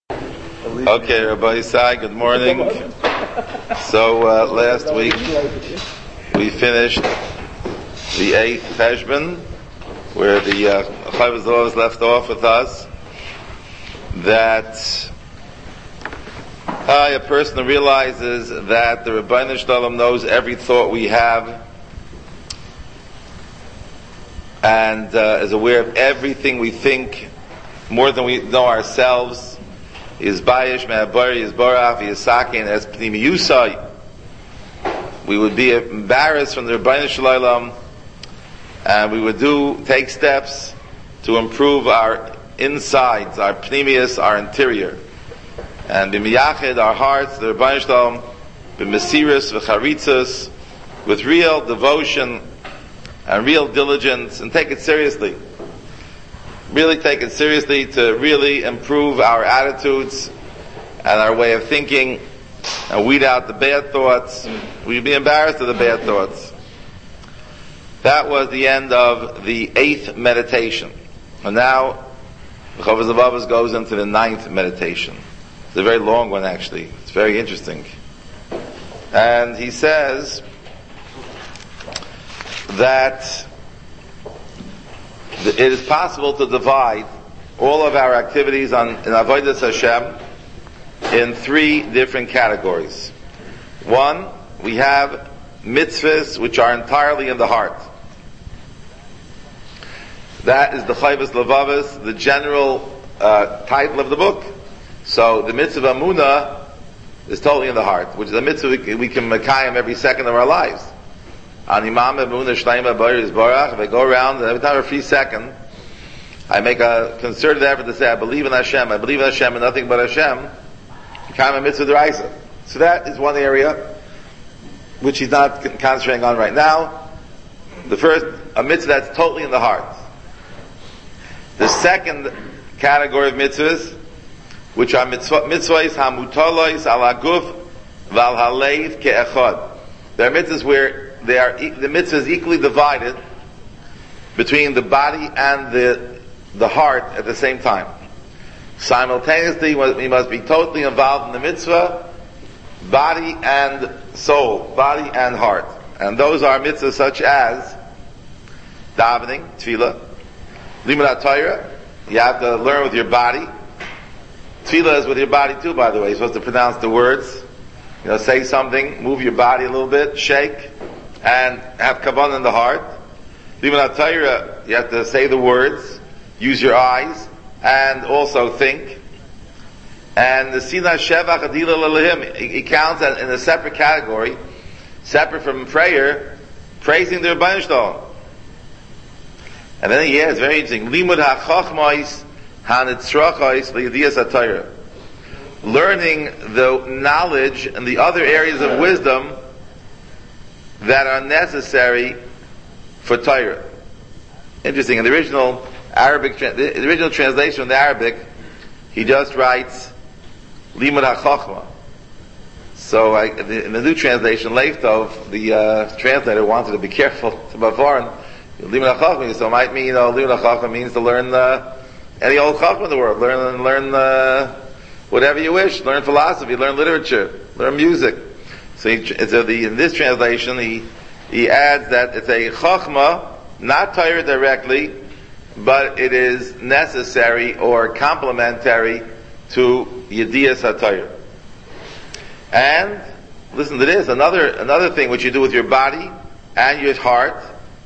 Okay, Rabbi Isai, good morning. So last week we finished the 8th Heshbon, where the Chavos Laws left off with us, that a person who realizes that the Rebbeinu Shalom knows every thought we have and is aware of everything we think more than we know ourselves. Is bayish me'abari, is boraf, is sakin, as pnimiyusai. We would be embarrassed from the Rebbeinu Shalom, and we would take steps to improve our insides, our pnimius, our interior, and b'miyachid, our hearts, the Rebbeinu Shalom, b'mesiris v'charitzas, with real devotion and real diligence, and take it seriously. Really take it seriously to really improve our attitudes and our way of thinking and weed out the bad thoughts. We'd be embarrassed of the bad thoughts. That was the end of the 8th meditation. And now, the Chavos Levavos goes into the 9th meditation. It's a very long one actually. It's very interesting. And he says that it is possible to divide all of our activities in Avodas Hashem in 3 different categories. 1, we have mitzvahs which are entirely in the heart. That is the Chavos Levavos, the general title of the book. So the mitzvah Amunah is totally in the heart, which is a mitzvah we can mekayim every second of our lives. If I go around, and every time every second, I make a concerted effort to say, I believe in Hashem and nothing but Hashem, kind of a mitzvah d'oraisa. So that is one area which he's not concentrating on right now. The first, a mitzvah that's totally in the heart. The second category of mitzvahs, which are mitzvahs hamutalois ala guf val halev ke'echad. There are mitzvahs where the mitzvah is equally divided between the body and the heart at the same time. Simultaneously, we must be totally involved in the mitzvah, body and soul, body and heart. And those are mitzvahs such as davening, tefillah, limud HaTorah. You have to learn with your body. Tefillah is with your body too, by the way. You're supposed to pronounce the words. Say something, move your body a little bit, shake, and have kavanah in the heart. Limud HaTorah, you have to say the words, use your eyes, and also think. And the Sinah Shevach Adila Lalahim, he counts that in a separate category, separate from prayer, praising the Rebbeinu Shalom. And then it's very interesting. Limud HaChochmos HaNitzrachos LeYediyas HaTorah. Learning the knowledge and the other areas of wisdom that are necessary for Torah. Interesting. In the original the original translation of the Arabic, he just writes Limud HaChochma. So in the new translation, Leiftov, the translator wanted to be careful about foreign. Limud HaChochma, so it might mean Limud HaChochma means to learn any old Chochma in the world. Learn whatever you wish. Learn philosophy, learn literature, learn music. So in this translation, he adds that it's a chachma, not Torah directly, but it is necessary or complementary to Yediyas HaTorah. And listen to this. Another thing which you do with your body and your heart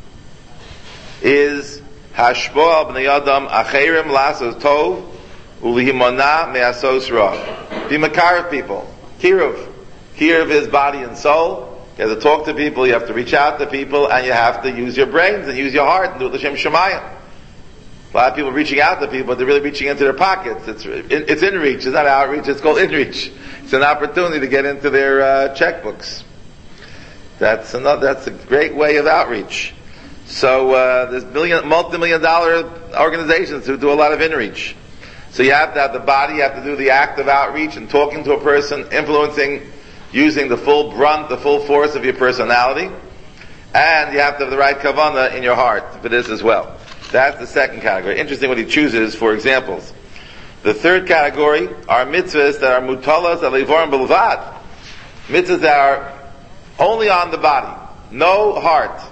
is hashpoah b'nei adam acherim lasos tov ulihimona me'asos ra. Be makar of people. Kiruv is body and soul. You have to talk to people, you have to reach out to people, and you have to use your brains and use your heart and do it l'shem shamayim. A lot of people reaching out to people, but they're really reaching into their pockets. It's in-reach. It's not outreach, it's called in-reach. It's an opportunity to get into their checkbooks. That's a great way of outreach. So there's multi-million dollar organizations who do a lot of in-reach. So you have to have the body, you have to do the act of outreach and talking to a person, influencing, using the full brunt, the full force of your personality. And you have to have the right kavanah in your heart for this as well. That's the second category. Interesting what he chooses for examples. The third category are mitzvahs that are mutalas alevorim belvad. Mitzvahs that are only on the body, no heart.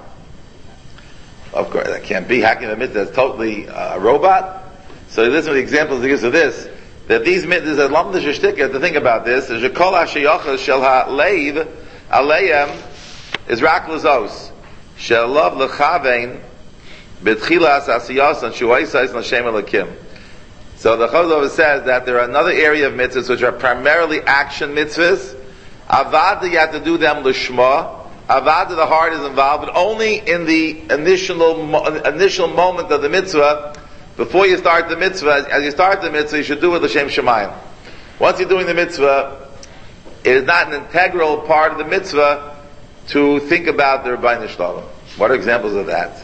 Of course, that can't be. How can a mitzvah that's totally a robot? So listen to the examples he gives of this. That these mitzvahs, that lam d'shishtik, you have to think about this. Is shekol hashayachas shel ha'leiv aleim is rak l'zos shel lav lechavein betchilas asiyasan shuaisais l'shem elakim. So the Chazal says that there are another area of mitzvahs which are primarily action mitzvahs. Avad, you have to do them l'shma. Avad, the heart is involved, but only in the initial moment of the mitzvah. Before you start the mitzvah, as you start the mitzvah, you should do it l'shem shemayim. Once you're doing the mitzvah, it is not an integral part of the mitzvah to think about the Rebbeinu Shalom. What are examples of that?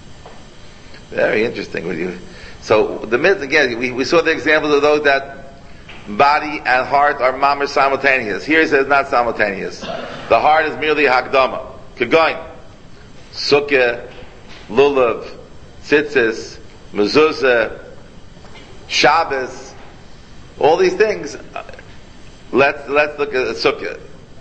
Very interesting with you. So the mitzvah, again, we saw the examples of those that body and heart are mamash simultaneous. Here it says not simultaneous. The heart is merely hakdama. Kegoin, sukkah, lulav, tzitzis, mezuzah, Shabbos, all these things. Let's look at the sukkah.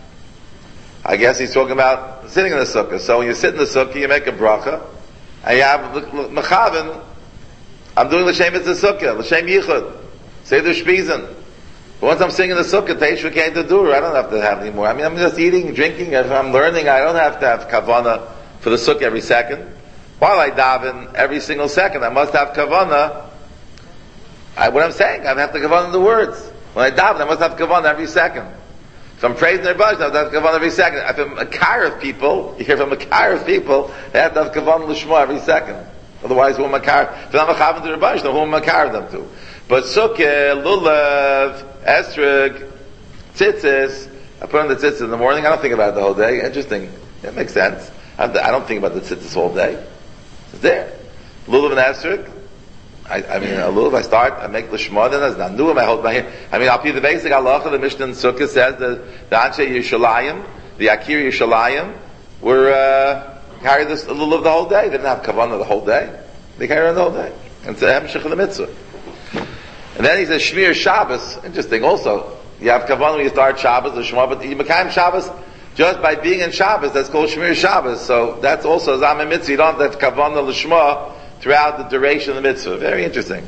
I guess he's talking about sitting in the sukkah. So when you sit in the sukkah, you make a bracha, and you have mechaven. I'm doing l'shem sukkah, l'shem yichud, say the shpizin. But once I'm singing the sukkah, Teishva came to do, I don't have to have any more. I mean, I'm just eating, drinking. If I'm learning, I don't have to have kavanah for the sukkah every second. While I daven every single second, I must have kavanah. What I'm saying, I have to kavanah the words. When I daven, I must have kavanah every second. If I'm praising their Baruch, I have to have kavanah every second. If I'm a kar of people, you hear from a kar of people, they have to have kavanah l'shma every second. Otherwise, who am I kar? If I'm a chavim to their Baruch, who am I kar them to? But sukkah, lulav, esrog, tzitzis, I put on the tzitzis in the morning, I don't think about it the whole day. Interesting. It makes sense. I don't think about the tzitzis all day. It's there. Lulav and esrog. I mean, a lulav, I start, I make l'shma, then I knew him, I hold my hand. I mean, I'll be the basic halacha, the Mishnah in Sukkah says that the Anshe Yishalayim, the Akir Yishalayim, were, carried this lulav the whole day. They didn't have kavanah the whole day. They carried it the whole day. And it's a hemshech of the mitzvah. And then he says Shmir Shabbos. Interesting. Also, you have kavanah when you start Shabbos, the Shema, but you become Shabbos just by being in Shabbos. That's called Shmir Shabbos. So that's also Zam Mitzvah. You don't have kavanah l'shma throughout the duration of the mitzvah. Very interesting.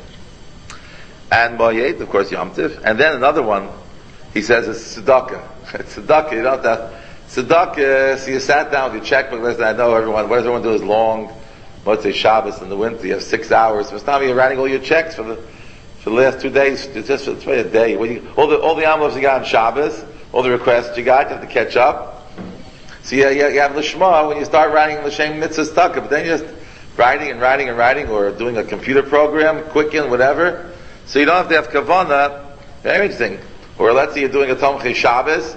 And Moyed, of course, Yom Tiv. And then another one, he says, is tzedakah. Tzedakah. You don't have tzedakah. So you sat down with your checkbook. Listen, I know everyone. What does everyone do is long. Let's say Shabbos in the winter. You have 6 hours. So it's time you're writing all your checks for the last 2 days. It's just it's a day. All the envelopes you got on Shabbos, all the requests you got, you have to catch up. So you have l'shma when you start writing l'shem mitzvah tzedakah. But then you're just writing, or doing a computer program, Quicken, whatever. So you don't have to have kavanah. Very interesting. Or let's say you're doing a Tomchei Shabbos.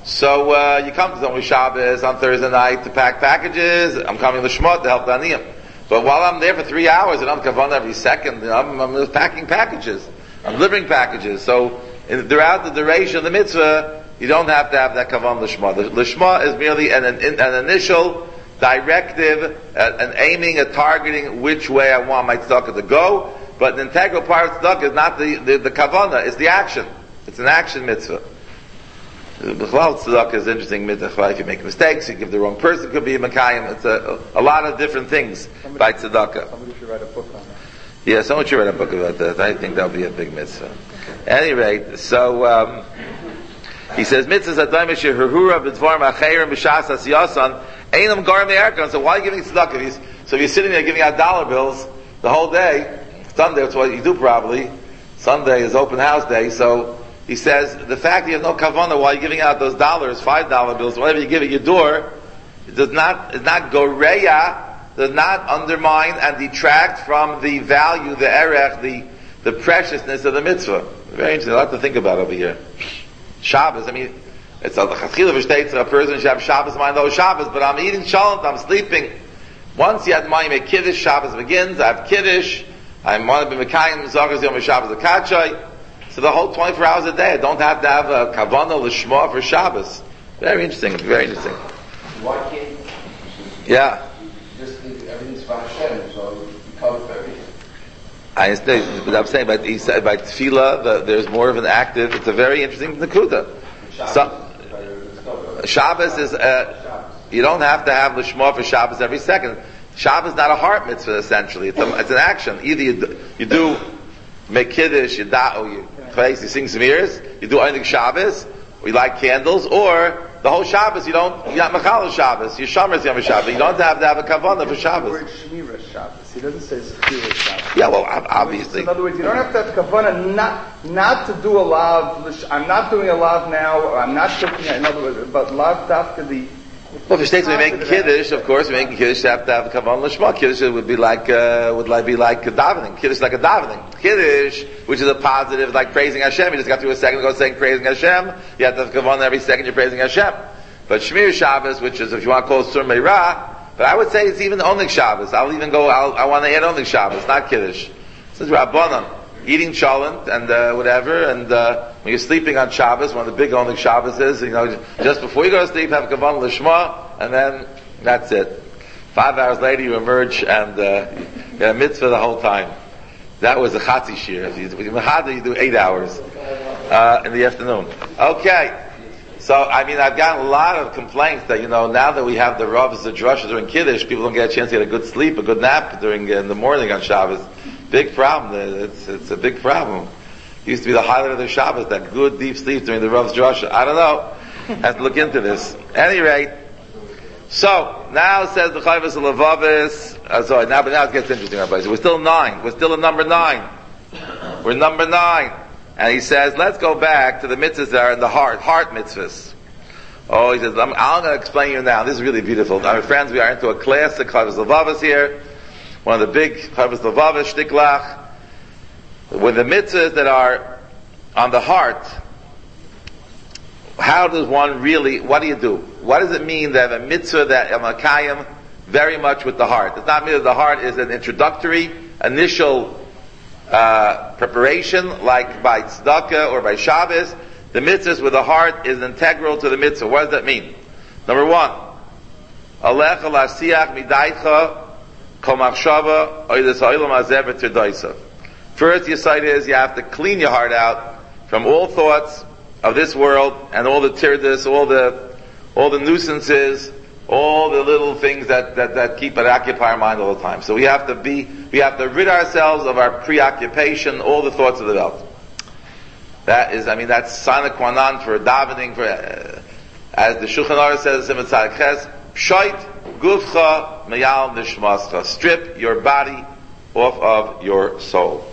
So you come to Tomchei Shabbos on Thursday night to pack packages. I'm coming to Shmot to help the Aniyim. But while I'm there for 3 hours and I'm kavanah every second, I'm just packing packages. I'm delivering packages. So throughout the duration of the mitzvah, you don't have to have that kavanah l'shma. The l'shma is merely an initial directive, an aiming, a targeting which way I want my tzedakah to go. But the integral part of tzedakah is not the kavanah, it's the action. It's an action mitzvah. The B'chlal tzedakah is interesting mitzvah. If you make mistakes, you give the wrong person, it could be a makayim. It's a lot of different things by tzedakah. Somebody should write a book on that. Yeah, someone should write a book about that. I think that'll be a big mitzvah. At any rate, so he says mitzvahs adayim shehurhura b'dvarim achayrim b'shas asiyasan einam garim me'erkan. So why are you giving tzedakah? So if you're sitting there giving out dollar bills the whole day, Sunday, that's what you do probably. Sunday is open house day, so he says, the fact that you have no kavanah while you're giving out those dollars, $5 bills, whatever you give at your door, it is not goreya, does not undermine and detract from the value, the erech, the preciousness of the mitzvah. Very interesting, a lot to think about over here. Shabbos, I mean, it's a chachila v'shteitz, a person should have Shabbos mind though Shabbos, but I'm eating shalom, I'm sleeping. Once you have money, make Kiddush, Shabbos begins, I have Kiddush, I want to be Mekayim, Zachas Yom Shabbos, the Kachai. So the whole 24 hours a day, I don't have to have a kavanah l'shma for Shabbos. Very interesting, very interesting. Why can't yeah. just think everything's for Hashem, so you cover for everything? I understand, but I'm saying by tefillah, there's more of an active. It's a very interesting nekuda. Shabbos is you don't have to have lishma for Shabbos every second. Shabbos is not a heart mitzvah essentially. It's an action. Either you do make kiddush, you sing some ears, you do only Shabbos, or you light candles, or the whole Shabbos you're not machal Shabbos, you're shomer Yom Shabbos. You don't have to have a kavanah for Shabbos. The word shmira Shabbos. He doesn't say Zechira Shabbos. Yeah, well, obviously. In other words, you don't have to have kavanah not to do a lav. I'm not doing a lav now, or I'm not cooking. In other words, but lav dafka the. Well, for states we make kiddush, of course, we make kiddush have to have kavanah lishma. Kiddush would be like davening. Kiddush like a davening. Kiddush, which is a positive, like praising Hashem. You just got through a second ago saying praising Hashem. You have to have kavanah every second you're praising Hashem. But Shmir Shabbos, which is if you want to call it Sur Meirah, but I would say it's even Oneg Shabbos. I want to add Oneg Shabbos, not kiddush. This is Rabbanan. Eating cholent and whatever, and when you're sleeping on Shabbos, one of the big Oneg Shabbos is, just before you go to sleep, have kavanah lishma, and then that's it. 5 hours later, you emerge and you get a mitzvah the whole time. That was a chatzi shir. If you do 8 hours in the afternoon. Okay. So, I've gotten a lot of complaints that, now that we have the Ravs, the drushes during Kiddush, people don't get a chance to get a good sleep, a good nap in the morning on Shabbos. Big problem. It's a big problem. It used to be the highlight of the Shabbos, that good deep sleep during the Rav's drusha. I don't know. Have to look into this. At any rate, so, now it says the Chayvus Lavavis, sorry, now it gets interesting, Rabbi. So we're still 9. We're still at number 9. We're number 9. And he says, let's go back to the mitzvahs that are in the heart mitzvahs. Oh, he says, I'm going to explain you now. This is really beautiful. Now, friends, we are into a classic Chayvus Lavavis here. One of the big Chayvus Lavavis, Shtiklach. With the mitzvahs that are on the heart, how does one really, what do you do? What does it mean to have a mitzvah that Amakayim very much with the heart? It's not merely the heart is an introductory, initial preparation, like by tzedakah or by Shabbos. The mitzvahs with the heart is integral to the mitzvah. What does that mean? Number 1, Alech al-asiyach midaycha kol machshava oides ha'olam hazeh v'tirdaisa. First, your sight is you have to clean your heart out from all thoughts of this world and all the tirdas, all the nuisances, all the little things that keep it occupy our mind all the time. So we have to rid ourselves of our preoccupation, all the thoughts of the world. That's sine qua non for davening, as the Shulchan Aruch says in Tzadik Ches, pshait gufcha meyal nishmascha. Strip your body off of your soul.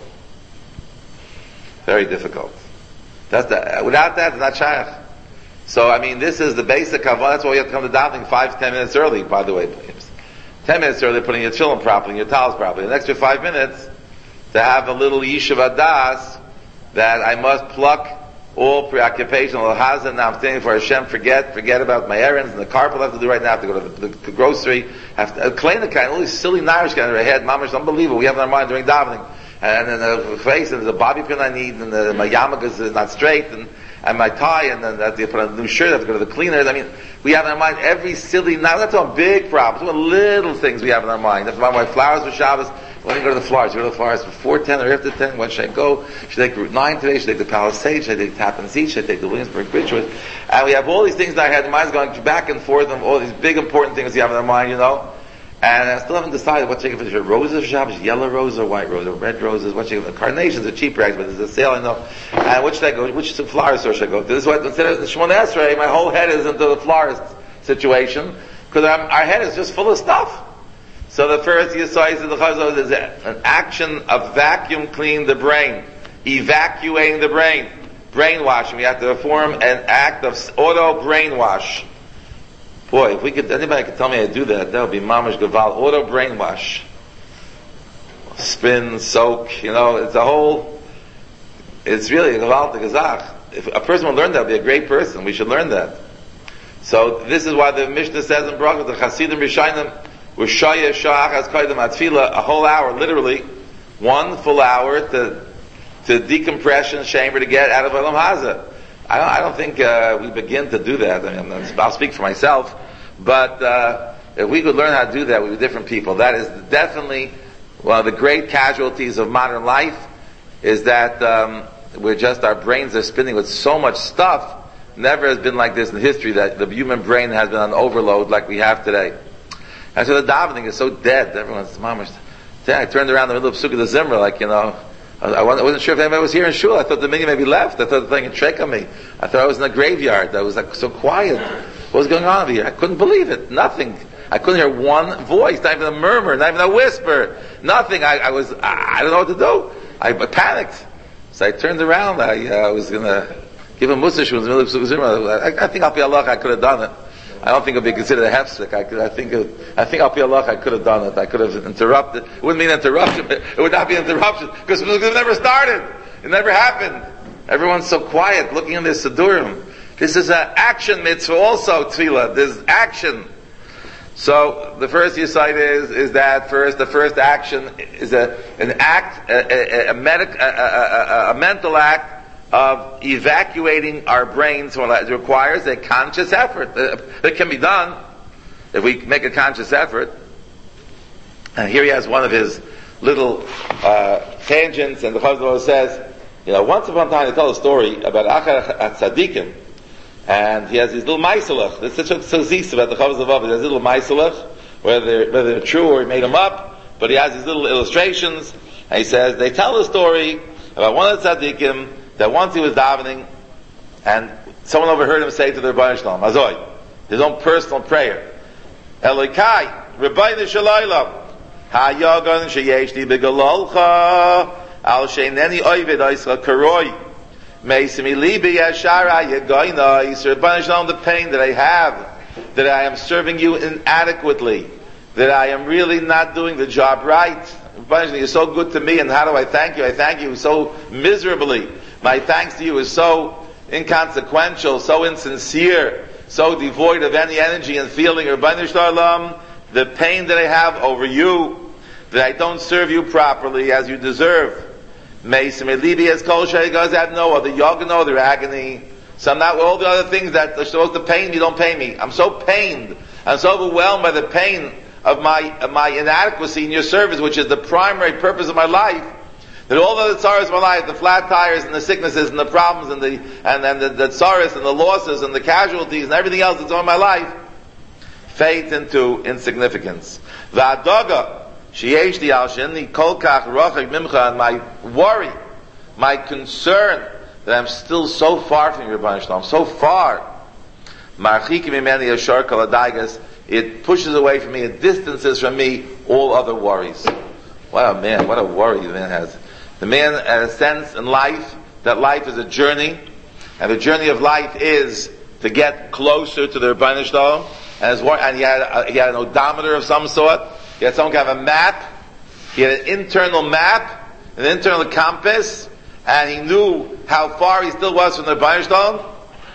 Very difficult. Without that, it's not shayach. So, this is the basic kavanah. That's why you have to come to davening 5-10 minutes early, by the way. 10 minutes early, putting your tefillin properly, your towels properly. The extra 5 minutes to have a little yishuv adas that I must pluck all preoccupation, all hazard. Now I'm standing for Hashem, forget about my errands and the carpet I have to do right now. I have to go to the grocery, have to clean the kind, all these silly Irish kind of head, mamash, unbelievable. We have in our mind during davening. And then the face, and there's a bobby pin I need, and my yarmulke is not straight, and my tie, and then I have to put on a new shirt, I have to go to the cleaners. We have in our mind every silly, now that's all big problems, what little things we have in our mind. That's why my flowers for Shabbos, when you go to the flowers, you go to the flowers before 10 or after 10, when should I go? Should I take Route 9 today? Should I take the Palisades? Should I take Tappan Zee? Should I take the Williamsburg Bridge? And we have all these things in our head, the mind's going back and forth, and all these big important things we have in our mind, And I still haven't decided what to take for sure. Roses for Shabbos, yellow roses or white roses, or red roses. What should I go? Carnations are cheap rags, but there's a sale I know. And which should I go? Which flower store should I go to? This is what, instead of the Shemona Esrei, my whole head is into the florist situation, because our head is just full of stuff. So the first Yisai of the Chazal is an action of vacuum cleaning the brain, evacuating the brain, brainwashing. We have to perform an act of auto brainwash. Boy, if anybody could tell me how to do that, that would be mamash gaval. Auto brainwash. Spin, soak, it's really a gaval to gazach. If a person would learn that, would be a great person. We should learn that. So this is why the Mishnah says in Brachot, the Chasidim Rishayim, Ushaya Sha'achas Kaidam Atfila, a whole hour, literally, 1 full hour to decompression chamber to get out of Olam Hazeh. I don't think we begin to do that. I'll speak for myself, but if we could learn how to do that, we'd be different people. That is definitely one of the great casualties of modern life is that our brains are spinning with so much stuff. Never has been like this in history that the human brain has been on overload like we have today. And so the davening is so dead. Everyone's mamash. I turned around in the middle of Sukkot Zimra, I wasn't sure if anybody was here in shul. I thought the minyan maybe left. I thought the thing had trick on me. I thought I was in a graveyard. I was so quiet. What was going on over here? I couldn't believe it. Nothing. I couldn't hear one voice, not even a murmur, not even a whisper. Nothing. I don't know what to do. I panicked. So I turned around. I was going to give a mussar in the middle of Sukkot Zimra. I think Al Pi Allah I could have done it. I don't think it would be considered a hefsek. I think Al Pi Allah I could have done it. I could have interrupted. It wouldn't mean interruption. It would not be interruption because it never started. It never happened. Everyone's so quiet, looking in their sidurim. This is an action mitzvah also, tefillah. There's action. So the first yesod is that the first action is an act, a mental act of evacuating our brains. Well, it requires a conscious effort. It can be done if we make a conscious effort. And here he has one of his little tangents, and the Chazal says, once upon a time they tell a story about Achar Tzadikim, and he has these little maisalach. There's such a zis about the Chavos Levavos. He has little maisalach, whether they're true or he made them up, but he has these little illustrations, and he says, they tell the story about one of the tzaddikim that once he was davening, and someone overheard him say to the Rebbeinu Shalom, Azoi, his own personal prayer, Elokai, Rebbeinu Shalom, Hayagan sheyeshni begalolcha, al sheineni oived oischa karoi, meisimi libi yashara yegoina, Rebbeinu Shalom, the pain that I have, that I am serving you inadequately, that I am really not doing the job right. You're so good to me, and how do I thank you? I thank you so miserably. My thanks to you is so inconsequential, so insincere, so devoid of any energy and feeling. Rebbeinu Shalom, the pain that I have over you, that I don't serve you properly as you deserve. Meisim Elibi as Kol Shaygas have no other yoga, no other agony. So I'm not all the other things that are supposed to pain me, don't pay me. I'm so pained. I'm so overwhelmed by the pain of my inadequacy in your service, which is the primary purpose of my life, that all the tzaras of my life, the flat tires and the sicknesses and the problems and the tzaras and the losses and the casualties and everything else that's on my life, fades into insignificance. V'adaga sheyesh li al sheni kol kach rochek mimcha, and my worry, my concern that I'm still so far from you, Rebbeinu Shalom, so far. Marchik mimeni yashar kol adaigas, it pushes away from me, it distances from me all other worries. What a worry the man has. The man has a sense in life that life is a journey, and the journey of life is to get closer to the Rebbeinu Shalom, and he had an odometer of some sort, he had some kind of a map, he had an internal map, an internal compass, and he knew how far he still was from the Rebbeinu Shalom.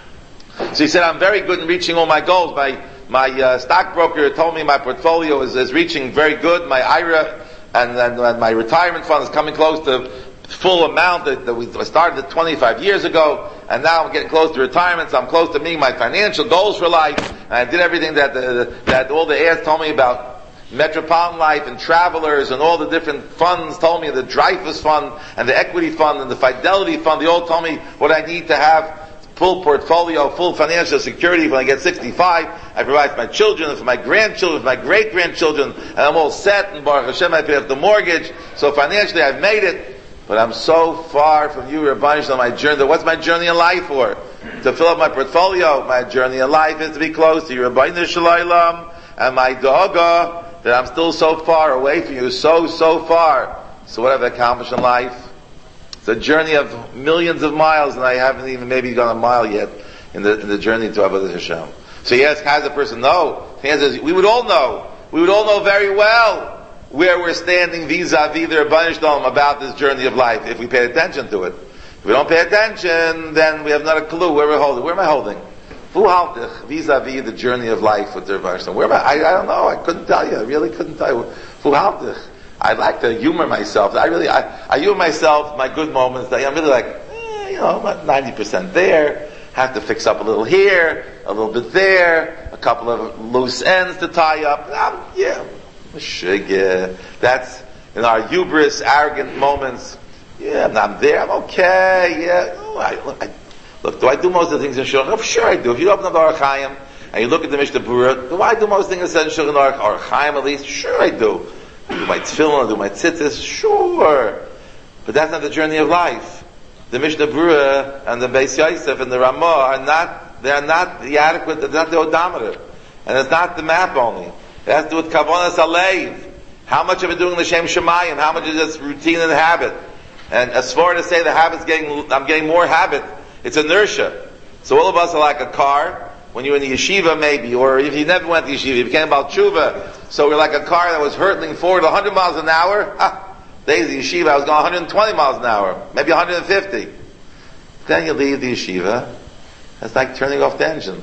So he said, I'm very good in reaching all my goals. My stockbroker told me my portfolio is reaching very good. My IRA and my retirement fund is coming close to full amount that we started 25 years ago, and now I'm getting close to retirement, so I'm close to meeting my financial goals for life. And I did everything that all the ads told me about Metropolitan Life and Travelers and all the different funds told me, the Dreyfus Fund and the Equity Fund and the Fidelity Fund, they all told me what I need to have. Full portfolio, full financial security when I get 65. I provide for my children, for my grandchildren, for my great-grandchildren, and I'm all set, and Baruch Hashem, I pay off the mortgage. So financially I've made it, but I'm so far from you, Rebbeinu Shalom, my journey. What's my journey in life for? To fill up my portfolio. My journey in life is to be close to you, Rebbeinu Shalom, and my daga, that I'm still so far away from you, so far. So what have I accomplished in life? It's a journey of millions of miles, and I haven't even maybe gone a mile yet in the journey to Avodas Hashem. So he asks, how does a person know? He answers, we would all know. We would all know very well where we're standing vis-a-vis the Rebbeinu Shalom about this journey of life, if we pay attention to it. If we don't pay attention, then we have not a clue where we're holding. Where am I holding? Vis-a-vis the journey of life with the Rebbeinu Shalom. Where am I? I don't know. I couldn't tell you. I really couldn't tell you. I like to humor myself. I humor myself, my good moments. I'm really like, about 90% there. Have to fix up a little here, a little bit there, a couple of loose ends to tie up. That's, in our hubris, arrogant moments. Yeah, I'm there, I'm okay, yeah. Oh, look, do I do most of the things in Shulchan Aruch? Sure I do. If you open up the Orach Chaim, and you look at the Mishnah Berurah, do I do most things in Shulchan Aruch? Orach Chaim at least? Sure I do. I do my tefillin, I do my tzitzis, sure. But that's not the journey of life. The Mishnah Berurah and the Beis Yosef and the Ramah they're not the adequate, they're not the odometer. And it's not the map only. It has to do with Kavonas Alev. How much of it doing L'Shem Shemayim? How much is just routine and habit? And as far to say I'm getting more habit, it's inertia. So all of us are like a car. When you're in the yeshiva maybe, or if you never went to yeshiva, you became Baal Tshuva. So we're like a car that was hurtling forward 100 miles an hour. Days of yeshiva, I was going 120 miles an hour, maybe 150. Then you leave the yeshiva, it's like turning off the engine.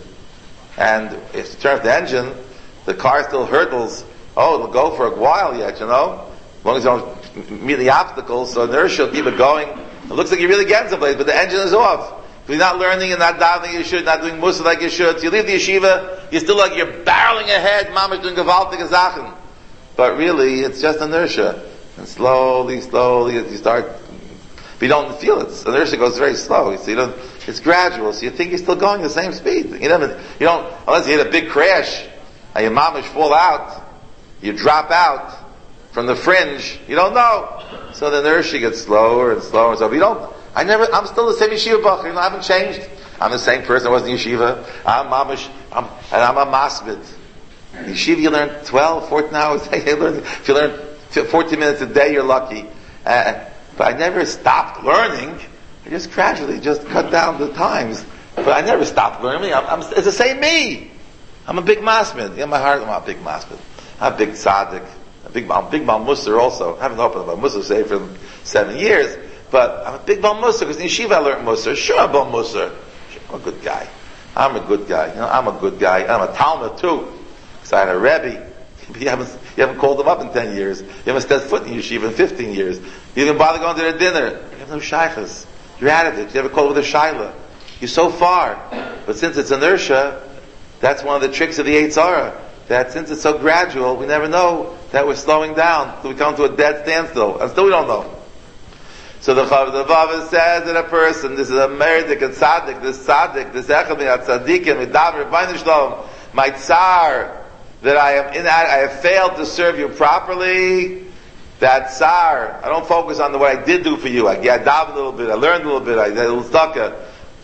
And if you turn off the engine, the car still hurtles. Oh, it'll go for a while yet, you know? As long as you don't meet the obstacles, so inertia will keep it going. It looks like you're really getting someplace, but the engine is off. If you're not learning and not davening you should, not doing musa like you should, so you leave the yeshiva, you're still like you're barreling ahead, mama's doing gewaltige Sachen. But really, it's just inertia. And slowly, you start, but you don't feel it. Inertia goes very slow. So you don't, it's gradual, so you think you're still going the same speed. You don't, unless you hit a big crash, and your mamish fall out, you drop out from the fringe, you don't know. So the inertia gets slower and slower and so, but I'm still the same yeshiva bacher, I haven't changed. I'm the same person I was in yeshiva. I'm mamish, and I'm a masbid. In yeshiva you learn 12, 14 hours a day. If you learn 14 minutes a day, you're lucky. But I never stopped learning. I just gradually just cut down the times. But I never stopped learning. It's the same me. I'm a big masbid. In my heart, I'm a big masbid. I'm a big tzaddik. I'm big Baal Musar also. I haven't opened a Baal Musar say for 7 years. But I'm a big Baal Musar because in yeshiva I learned Musar. Sure, I'm Baal Musar. Sure, I'm a good guy. I'm a good guy. I'm a good guy. I'm a Talmud too. Because I had a Rebbe. You haven't called him up in 10 years. You haven't stepped foot in yeshiva in 15 years. You didn't bother going to their dinner. You have no shaykhs. You're out of it. You never called with a shayla. You're so far. But since it's inertia, that's one of the tricks of the Yetzer Hara. That since it's so gradual, we never know that we're slowing down till we come to a dead standstill. And still we don't know. So the Chavos says that a person, this is a merdik, a tzaddik, this echad min tzaddikim, midav Rebbeinu Shalom, my tsar, that I have failed to serve you properly, that tsar, I don't focus on what I did do for you. I davened a little bit, I learned a little bit, I did a little tzedakah.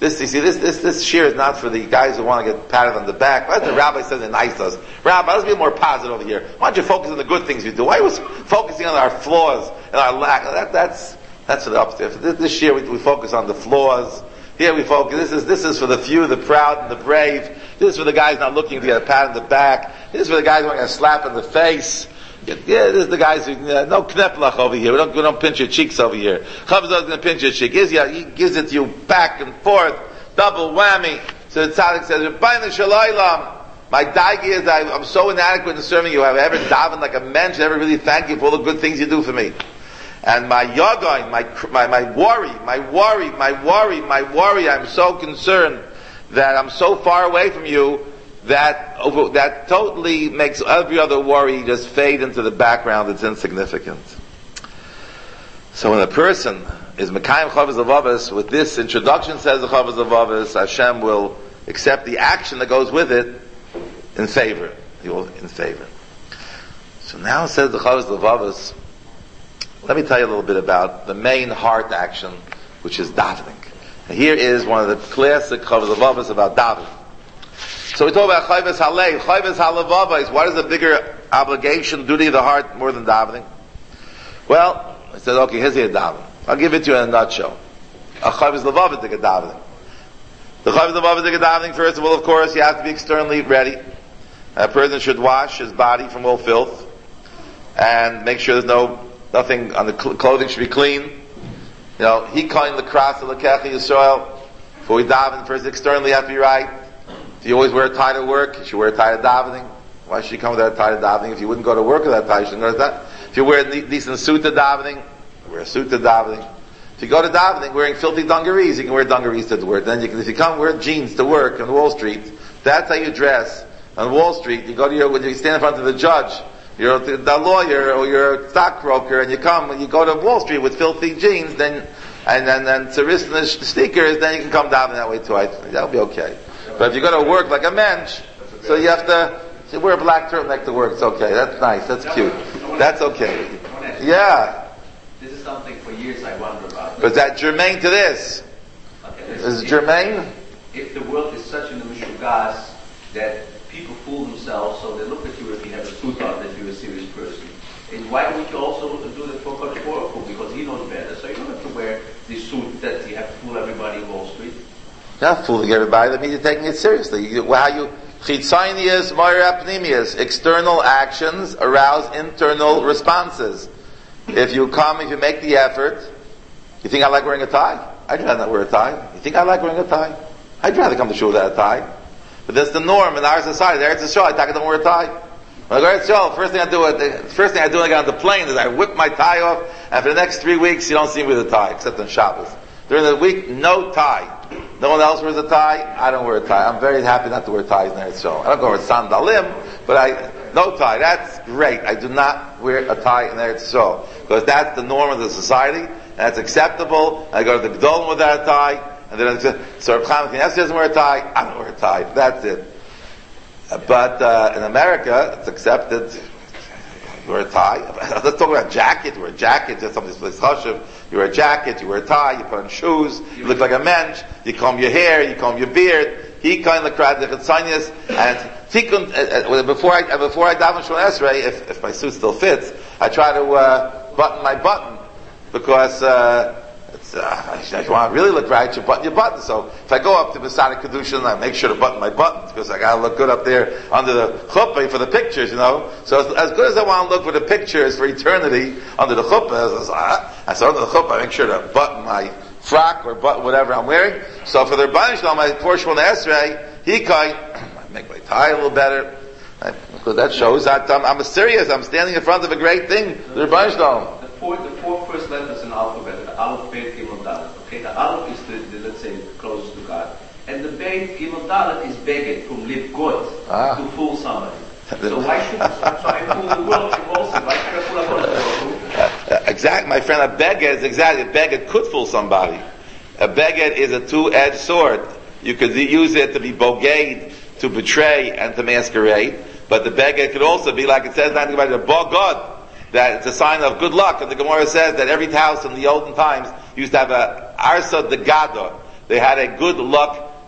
This shir is not for the guys who want to get patted on the back. Why does the rabbi say they're nice to us? Rabbi, let's be more positive over here. Why don't you focus on the good things you do? Why are you focusing on our flaws and our lack? That's for the upstairs. This year we focus on the flaws. Here we focus, this is for the few, the proud and the brave. This is for the guys not looking to get a pat on the back. This is for the guys who want to get a slap in the face. Yeah, this is the guys who, no kneplach over here. We don't pinch your cheeks over here. Chavos is going to pinch your cheek. He gives it to you back and forth. Double whammy. So the tzaddik says, Rebbeinu Shalom, my daigi is that I'm so inadequate in serving you. Have I ever davened like a mensch? Never really thank you for all the good things you do for me. And my yagoin, my worry, I'm so concerned that I'm so far away from you that totally makes every other worry just fade into the background. It's insignificant. So when a person is Mekayim Chavos Levavos, with this introduction says the Chavos Levavos, Hashem will accept the action that goes with it in favor. He will in favor. So now it says the Chavos Levavos, let me tell you a little bit about the main heart action, which is davening. And here is one of the classic Chavos Levavos about davening. So we talk about Chayvus Halev, Chayvus Halevavos. What is the bigger obligation, duty of the heart more than davening? Well, I said, okay, here's the davening. I'll give it to you in a nutshell. A Chayvus Levavos is a davening. The Chayvus Levavos is a davening, first of all, of course, you have to be externally ready. A person should wash his body from all filth and make sure there's nothing on the clothing should be clean. He calling the cross of the Kecha Yisrael. Before we daven, first externally you have to be right. If you always wear a tie to work, you should wear a tie to davening. Why should you come with that tie to davening? If you wouldn't go to work with that tie, you shouldn't go to that. If you wear a decent suit to davening, wear a suit to davening. If you go to davening wearing filthy dungarees, you can wear dungarees to work. Then if you come wear jeans to work on Wall Street, that's how you dress on Wall Street. You go to when you stand in front of the judge, you're the lawyer or you're a stockbroker, and you go to Wall Street with filthy jeans, then tzeris and the sneakers, then you can come down in that way too. That'll be okay. But if you go to work like a mensch, so you have to wear a black turtleneck to work. It's okay. That's nice. That's cute. That's okay. Yeah. This is something for years I wonder about. But is that germane to this? Okay, is it germane? If the world is such in the mishugas that people fool themselves, so they look at you if you have a suit on that you're a serious person. And why don't you also do that for Kodesh Baruch Hu? Because he knows better, so you don't have to wear this suit that you have to fool everybody in Wall Street. Not fooling everybody. That means you're taking it seriously. Chitzonius, Moira Pneumius. External actions arouse internal responses. If you make the effort, you think I like wearing a tie? I'd rather not wear a tie. You think I like wearing a tie? I'd rather come to shul without a tie. But that's the norm in our society. There it's a show. I don't wear a tie. When I go to show, first thing I do when I get on the plane is I whip my tie off, and for the next 3 weeks you don't see me with a tie, except on Shabbos. During the week, no tie. No one else wears a tie. I don't wear a tie. I'm very happy not to wear ties in the show. I don't go with sandalim, but no tie. That's great. I do not wear a tie in the show because that's the norm of the society, and that's acceptable. I go to the Gdolim without a tie. And then so Reb Chaim Kanievsky doesn't wear a tie, I don't wear a tie. That's it. But in America, it's accepted. You wear a tie. Let's talk about jacket. You wear a jacket. Just somebody's place chashuv. You wear a jacket. You wear a tie. You put on shoes. You look like a mensch. You comb your hair. You comb your beard. He kind of cried the chitzonius. And tikkun. Before I daven shul esrei, if my suit still fits, I try to button my button because. If you want to really look right, you button your button. So if I go up to Masada Kedushin, I make sure to button my buttons because I got to look good up there under the chuppah for the pictures, So as good as I want to look for the pictures for eternity under the chuppah, so under the chuppah, I make sure to button my frock or button whatever I'm wearing. So for the Rebbeinu Shalom, my portion on the Esrei, I make my tie a little better. Because that shows that I'm serious. I'm standing in front of a great thing. The Rebbeinu Shalom. The four first letters in the alphabet, the Aleph, Bet, Gimel, Dalet. Okay, the Aleph is the let's say, closest to God. And the Bet, Gimel, Dalet is beged, from live good, to fool somebody. So why should I fool the world also? Why should I fool a world? Exactly, my friend, a beged could fool somebody. A beged is a two-edged sword. You could use it to be bogade, to betray, and to masquerade. But the beged could also be, like it says, not about the bogod, that it's a sign of good luck. And the Gemara says that every house in the olden times used to have a arsa de gada. They had a good luck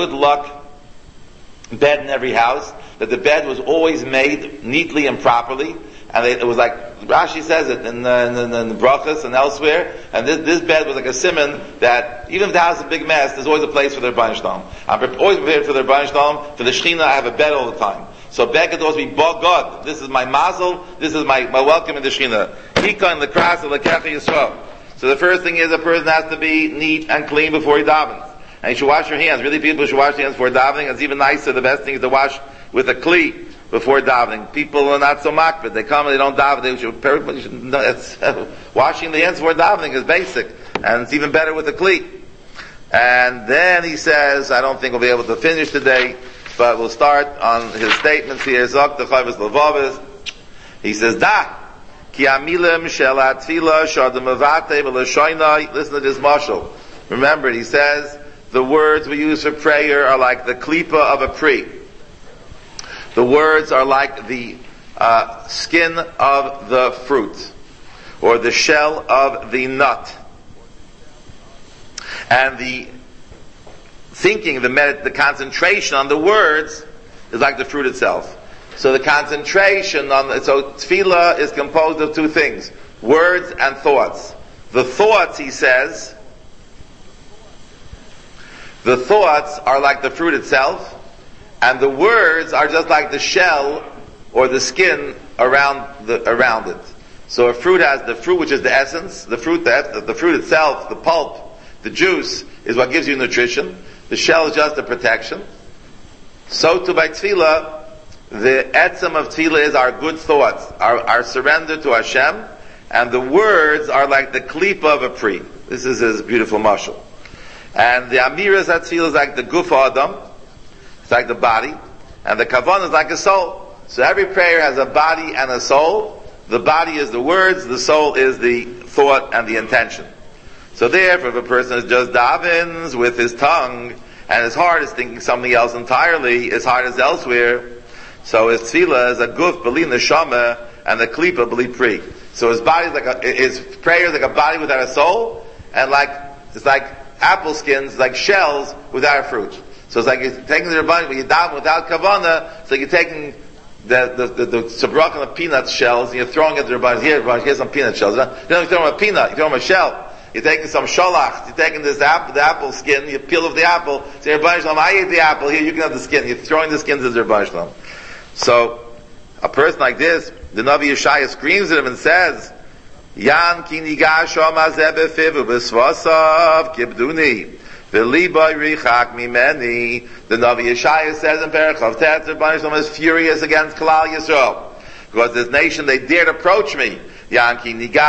bed in every house. That the bed was always made neatly and properly. And it was like, Rashi says it in the Brachas and elsewhere. And this bed was like a simon that even if the house is a big mess, there's always a place for their Rebbeinu Shalom. I'm always prepared for their Rebbeinu Shalom. For the Shechina, I have a bed all the time. So beged could also be God. This is my mazel. This is my welcome in the Shechina. Hikon lekras lekecha Yisrael. So the first thing is a person has to be neat and clean before he davens, and you should wash your hands. Really, people should wash their hands before davening. It's even nicer. The best thing is to wash with a kli before davening. People are not so makbid. They come and they don't daven. Everybody should know. Washing the hands before davening is basic, and it's even better with a kli. And then he says, I don't think we'll be able to finish today. But we'll start on his statements here. Zok the Chayvus Levavis. He says, ki amilim shel atfila shadam avate v'lashoinai. Listen to this mashal. Remember, he says, the words we use for prayer are like the klipa of a pri. The words are like the skin of the fruit, or the shell of the nut. And the thinking, the concentration on the words is like the fruit itself. So the concentration so tefillah is composed of two things, words and thoughts. The thoughts, he says, the thoughts are like the fruit itself, and the words are just like the shell or the skin around it. So a fruit has the fruit, which is the essence, the fruit itself, the pulp, the juice is what gives you nutrition. The shell is just a protection. So too by tefillah, the etzem of tefillah is our good thoughts, our surrender to Hashem, and the words are like the klipa of a pri. This is his beautiful mashal. And the amiras at tefillah is like the guf adam, it's like the body, and the kavan is like a soul. So every prayer has a body and a soul. The body is the words, the soul is the thought and the intention. So therefore, if a person is just davens with his tongue, and his heart is thinking something else entirely, his heart is elsewhere, so his tefillah is a guf b'li neshama, and the klipa b'li pri. So his body is his prayer is like a body without a soul, and it's like apple skins, like shells without a fruit. So it's like you're taking the body, when you daven without kavanah, so you're taking the sabrach and the peanut shells, and you're throwing it to your body. Here's some peanut shells. You don't throw them a peanut, you throw them a shell. You're taking some sholach, you're taking the apple skin, you peel off the apple, say, Rebbeinu Shalom, I ate the apple, here you can have the skin. You're throwing the skins at Rebbeinu Shalom. So, a person like this, the Navi Yeshaya screams at him and says, Yan ki nigash omazeh befivu b'svasav kibduni, v'liboy richak mimeni. The Navi Yeshaya says in Perek Chav Tet, Rebbeinu Shalom is furious against Klal Yisrael. Because this nation, they dared approach me. They approach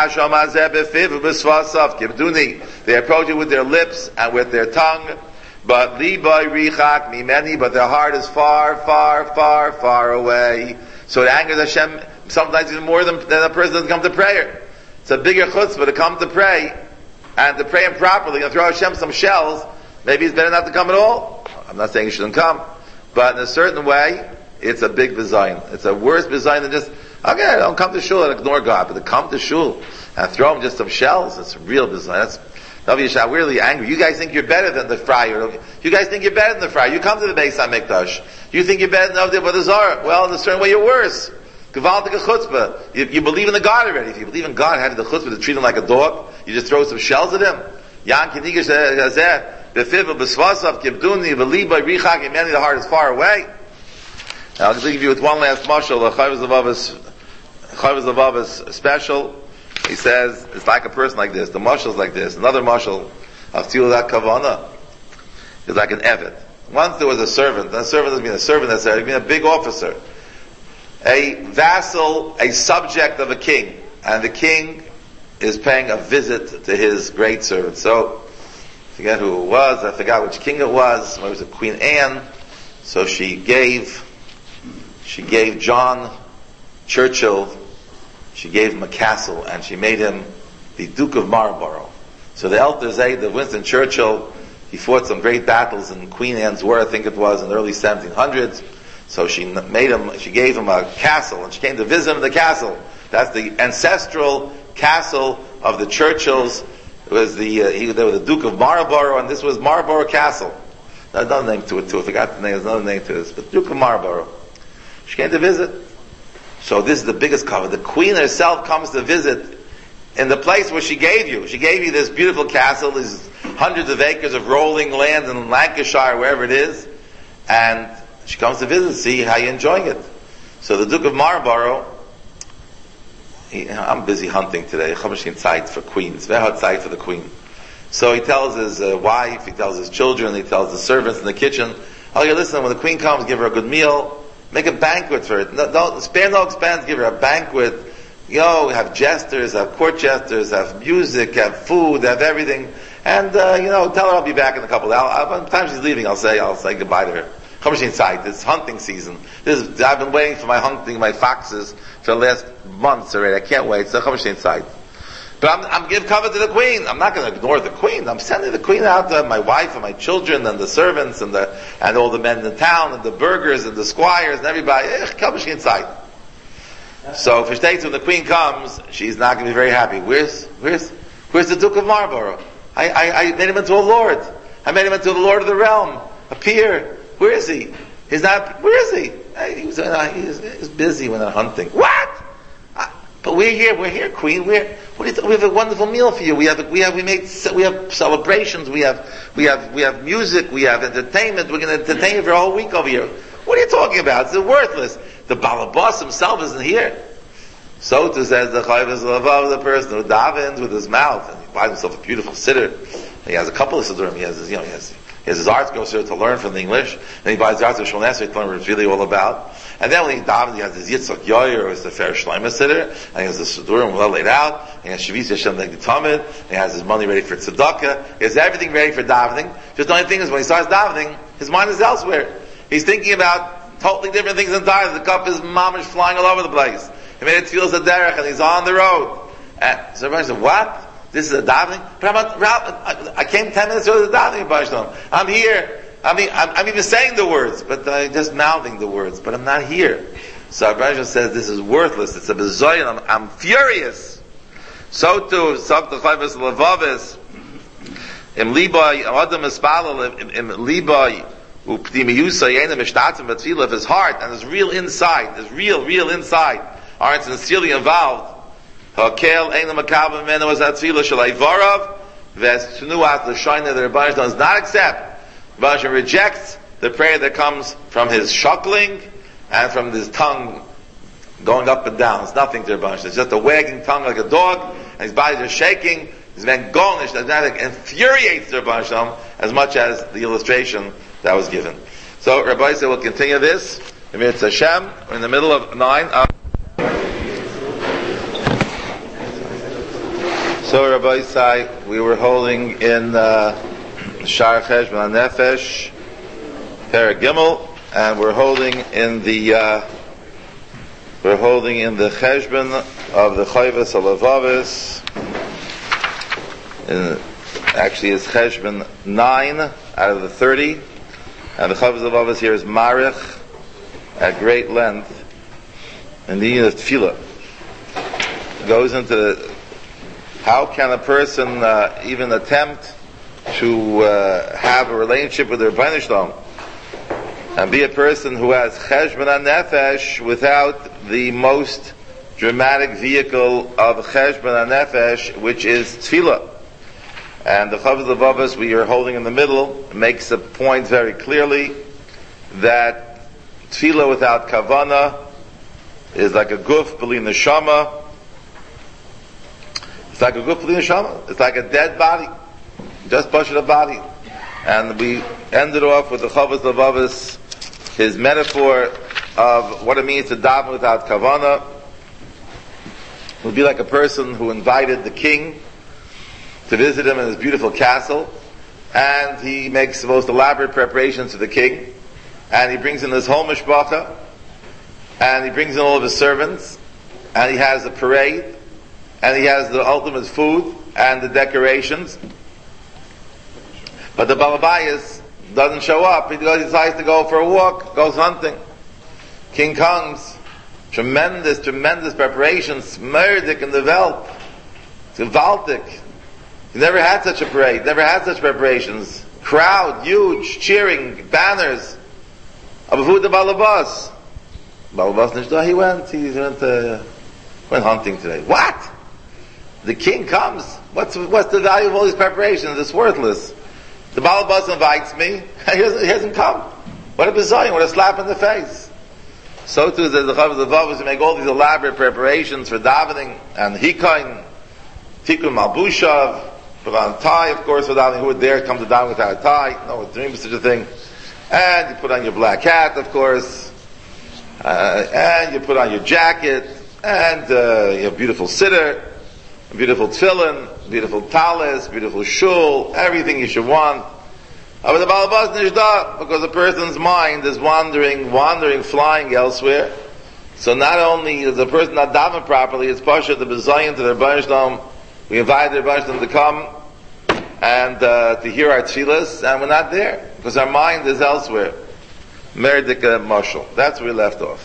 it with their lips and with their tongue. But their heart is far, far, far, far away. So it angers Hashem sometimes even more than a person doesn't come to prayer. It's a bigger chutzpah to come to pray, and to pray improperly and throw Hashem some shells. Maybe it's better not to come at all. I'm not saying you shouldn't come, but in a certain way, it's a big bizayin. It's a worse bizayin than just, okay, don't come to shul and ignore God, but to come to shul and throw him just some shells, it's a real bizayin. Navi Yeshua, we're really angry. You guys think you're better than the friar. You guys think you're better than the friar. You come to the Beis HaMikdash. You think you're better than the Avodah Zarah. Well, in a certain way, you're worse. Gewaltige chutzpah. You believe in the God already. If you believe in God, have the chutzpah to treat him like a dog. You just throw some shells at him. Yan kinigish hazeh befiv b'svasav kibduni v'liba richak imeni. The heart is far away. Now, I'll just leave you with one last mashal. The Chavos Levavos special. He says it's like a person like this. The mashal's like this. Another mashal of Tzilat Kavana is like an eved. Once there was a servant. And a servant doesn't mean a servant necessarily. It means a big officer, a vassal, a subject of a king, and the king is paying a visit to his great servant. So, I forget who it was. I forgot which king it was. It was Queen Anne. So she gave John Churchill, she gave him a castle, and she made him the Duke of Marlborough. So the Elder Zayd of Winston Churchill, he fought some great battles in Queen Anne's War, I think it was, in the early 1700s. So she gave him a castle, and she came to visit him in the castle. That's the ancestral castle of the Churchills. It was they were the Duke of Marlborough, and this was Marlborough Castle. There's another name to it too, I forgot the name, there's another name to this, but Duke of Marlborough. She came to visit. So this is the biggest cover. The queen herself comes to visit in the place where she gave you. She gave you this beautiful castle, these hundreds of acres of rolling land in Lancashire, wherever it is, and she comes to visit, see how you're enjoying it. So the Duke of Marlborough, I'm busy hunting today. Chamashin Zeit for queens. Very hard Zeit for the queen. So he tells his wife, he tells his children, he tells the servants in the kitchen, oh, yeah, listen, when the queen comes, give her a good meal. Make a banquet for it. Don't spare no expense. Give her a banquet. Have jesters, have court jesters, have music, have food, have everything. And, tell her I'll be back in a couple of hours. By the time she's leaving, I'll say goodbye to her. Chamashin Zeit. It's hunting season. I've been waiting for my foxes for the last months already. I can't wait. So Chamashin Zeit. But I'm giving cover to the queen. I'm not going to ignore the queen. I'm sending the queen out to my wife and my children and the servants and all the men in the town and the burghers and the squires and everybody. Chamashin Zeit. So for states when the queen comes, she's not going to be very happy. Where's the Duke of Marlborough? I made him into a lord. I made him into the lord of the realm. A peer. Where is he? Where is he? He's busy when they're hunting. What? But we're here, Queen. We have a wonderful meal for you. We have celebrations. We have music. We have entertainment. We're going to entertain you for a whole week over here. What are you talking about? It's worthless. The Balabas himself isn't here. So too says the Chavos Levavos, the person who davens with his mouth, and he buys himself a beautiful siddur. He has a couple of siddurim. He has his art goes to learn from the English, and he buys the art of Shulchan Aruch to learn what it's really all about. And then when he davens, he has his Yitzchak Yoyer, or his Sefer Shlomo Siddur, and he has the Siddurim well laid out, and he has Shavis Yashem Neg Tamid, and he has his money ready for tzedakah, he has everything ready for davening. Just the only thing is when he starts davening, his mind is elsewhere. He's thinking about Totally different things entirely. The cup is mamish flying all over the place. He made it feels a derech and he's on the road. And so everybody said, what? This is a davening? But I came 10 minutes early to the davening, I'm here. I'm even saying the words, but I'm just mouthing the words, but I'm not here. So Abraham says, this is worthless. It's a bezoyan. I'm furious. So too, Sak the Chayvus Levavis, Im Libai, Adam Espalal, Im Libai, Uptimiyusa, Yena Mishtatim, Batfila of his heart, and his real inside, his real inside, aren't sincerely involved. Hakel, Eina Makabim, Mena was Atfila, Shalai Varav, Ves Tnuat, the Shaina, the Rebbeinu does not accept. Rebbeinu rejects the prayer that comes from his shuckling and from his tongue going up and down. It's nothing to Rebbeinu. It's just a wagging tongue like a dog, and his body just shaking. He's been gonish, that infuriates the Rebbeinu as much as the illustration that was given. So Rabbi said we'll continue this. It's Hashem. We're in the middle of 9. So Rabbi said we were holding in Shar Cheshbon Nefesh, Perek Gimel, and we're holding in the Cheshbon of the Chayvus Alavavis. Actually, it's Cheshbon 9 out of the 30, and the Chayvus Alavavis here is Marich at great length, and the unit of Tefillah goes into how can a person even attempt to have a relationship with the Rebbeinu Shalom and be a person who has Cheshbon HaNefesh without the most dramatic vehicle of Cheshbon HaNefesh, which is Tefillah. And the Chavos Levavos we are holding in the middle makes a point very clearly that Tefillah without Kavana is like a guf b'li neshama. It's like a guf b'li neshama. It's like a dead body. Just push a body. And we ended off with the Chavos Levavos, his metaphor of what it means to daven without kavana. It would be like a person who invited the king to visit him in his beautiful castle, and he makes the most elaborate preparations for the king, and he brings in his whole mishpacha, and he brings in all of his servants, and he has a parade, and he has the ultimate food and the decorations. But the Balabayas doesn't show up. He decides to go for a walk, goes hunting. King comes, tremendous preparations, Merdik in the Welt, Gewaltig. He never had such a parade, never had such preparations. Crowd, huge, cheering, banners. Aber who the Balabas? Balabas nicht, he went hunting today. What? The king comes. What's the value of all these preparations? It's worthless. The Balabas invites me, and he hasn't come. What a bizarre, what a slap in the face. So too, the Chavos Levavos who make all these elaborate preparations for davening, and Hikain, Tikkun Malbushav, put on a tie, of course, for davening. Who would dare come to daven without a tie? No one dreams of such a thing. And you put on your black hat, of course, and you put on your jacket, and you have beautiful siddur, beautiful tefillin, beautiful talis, beautiful shul, everything you should want. But the Balabas nishda, because the person's mind is wandering, flying elsewhere. So not only is the person not daven properly, it's pasha the bezayin to the Rebbeinu Shalom. We invite the Rebbeinu Shalom to come and to hear our tefillas, and we're not there because our mind is elsewhere. Merdika Marshall. That's where we left off.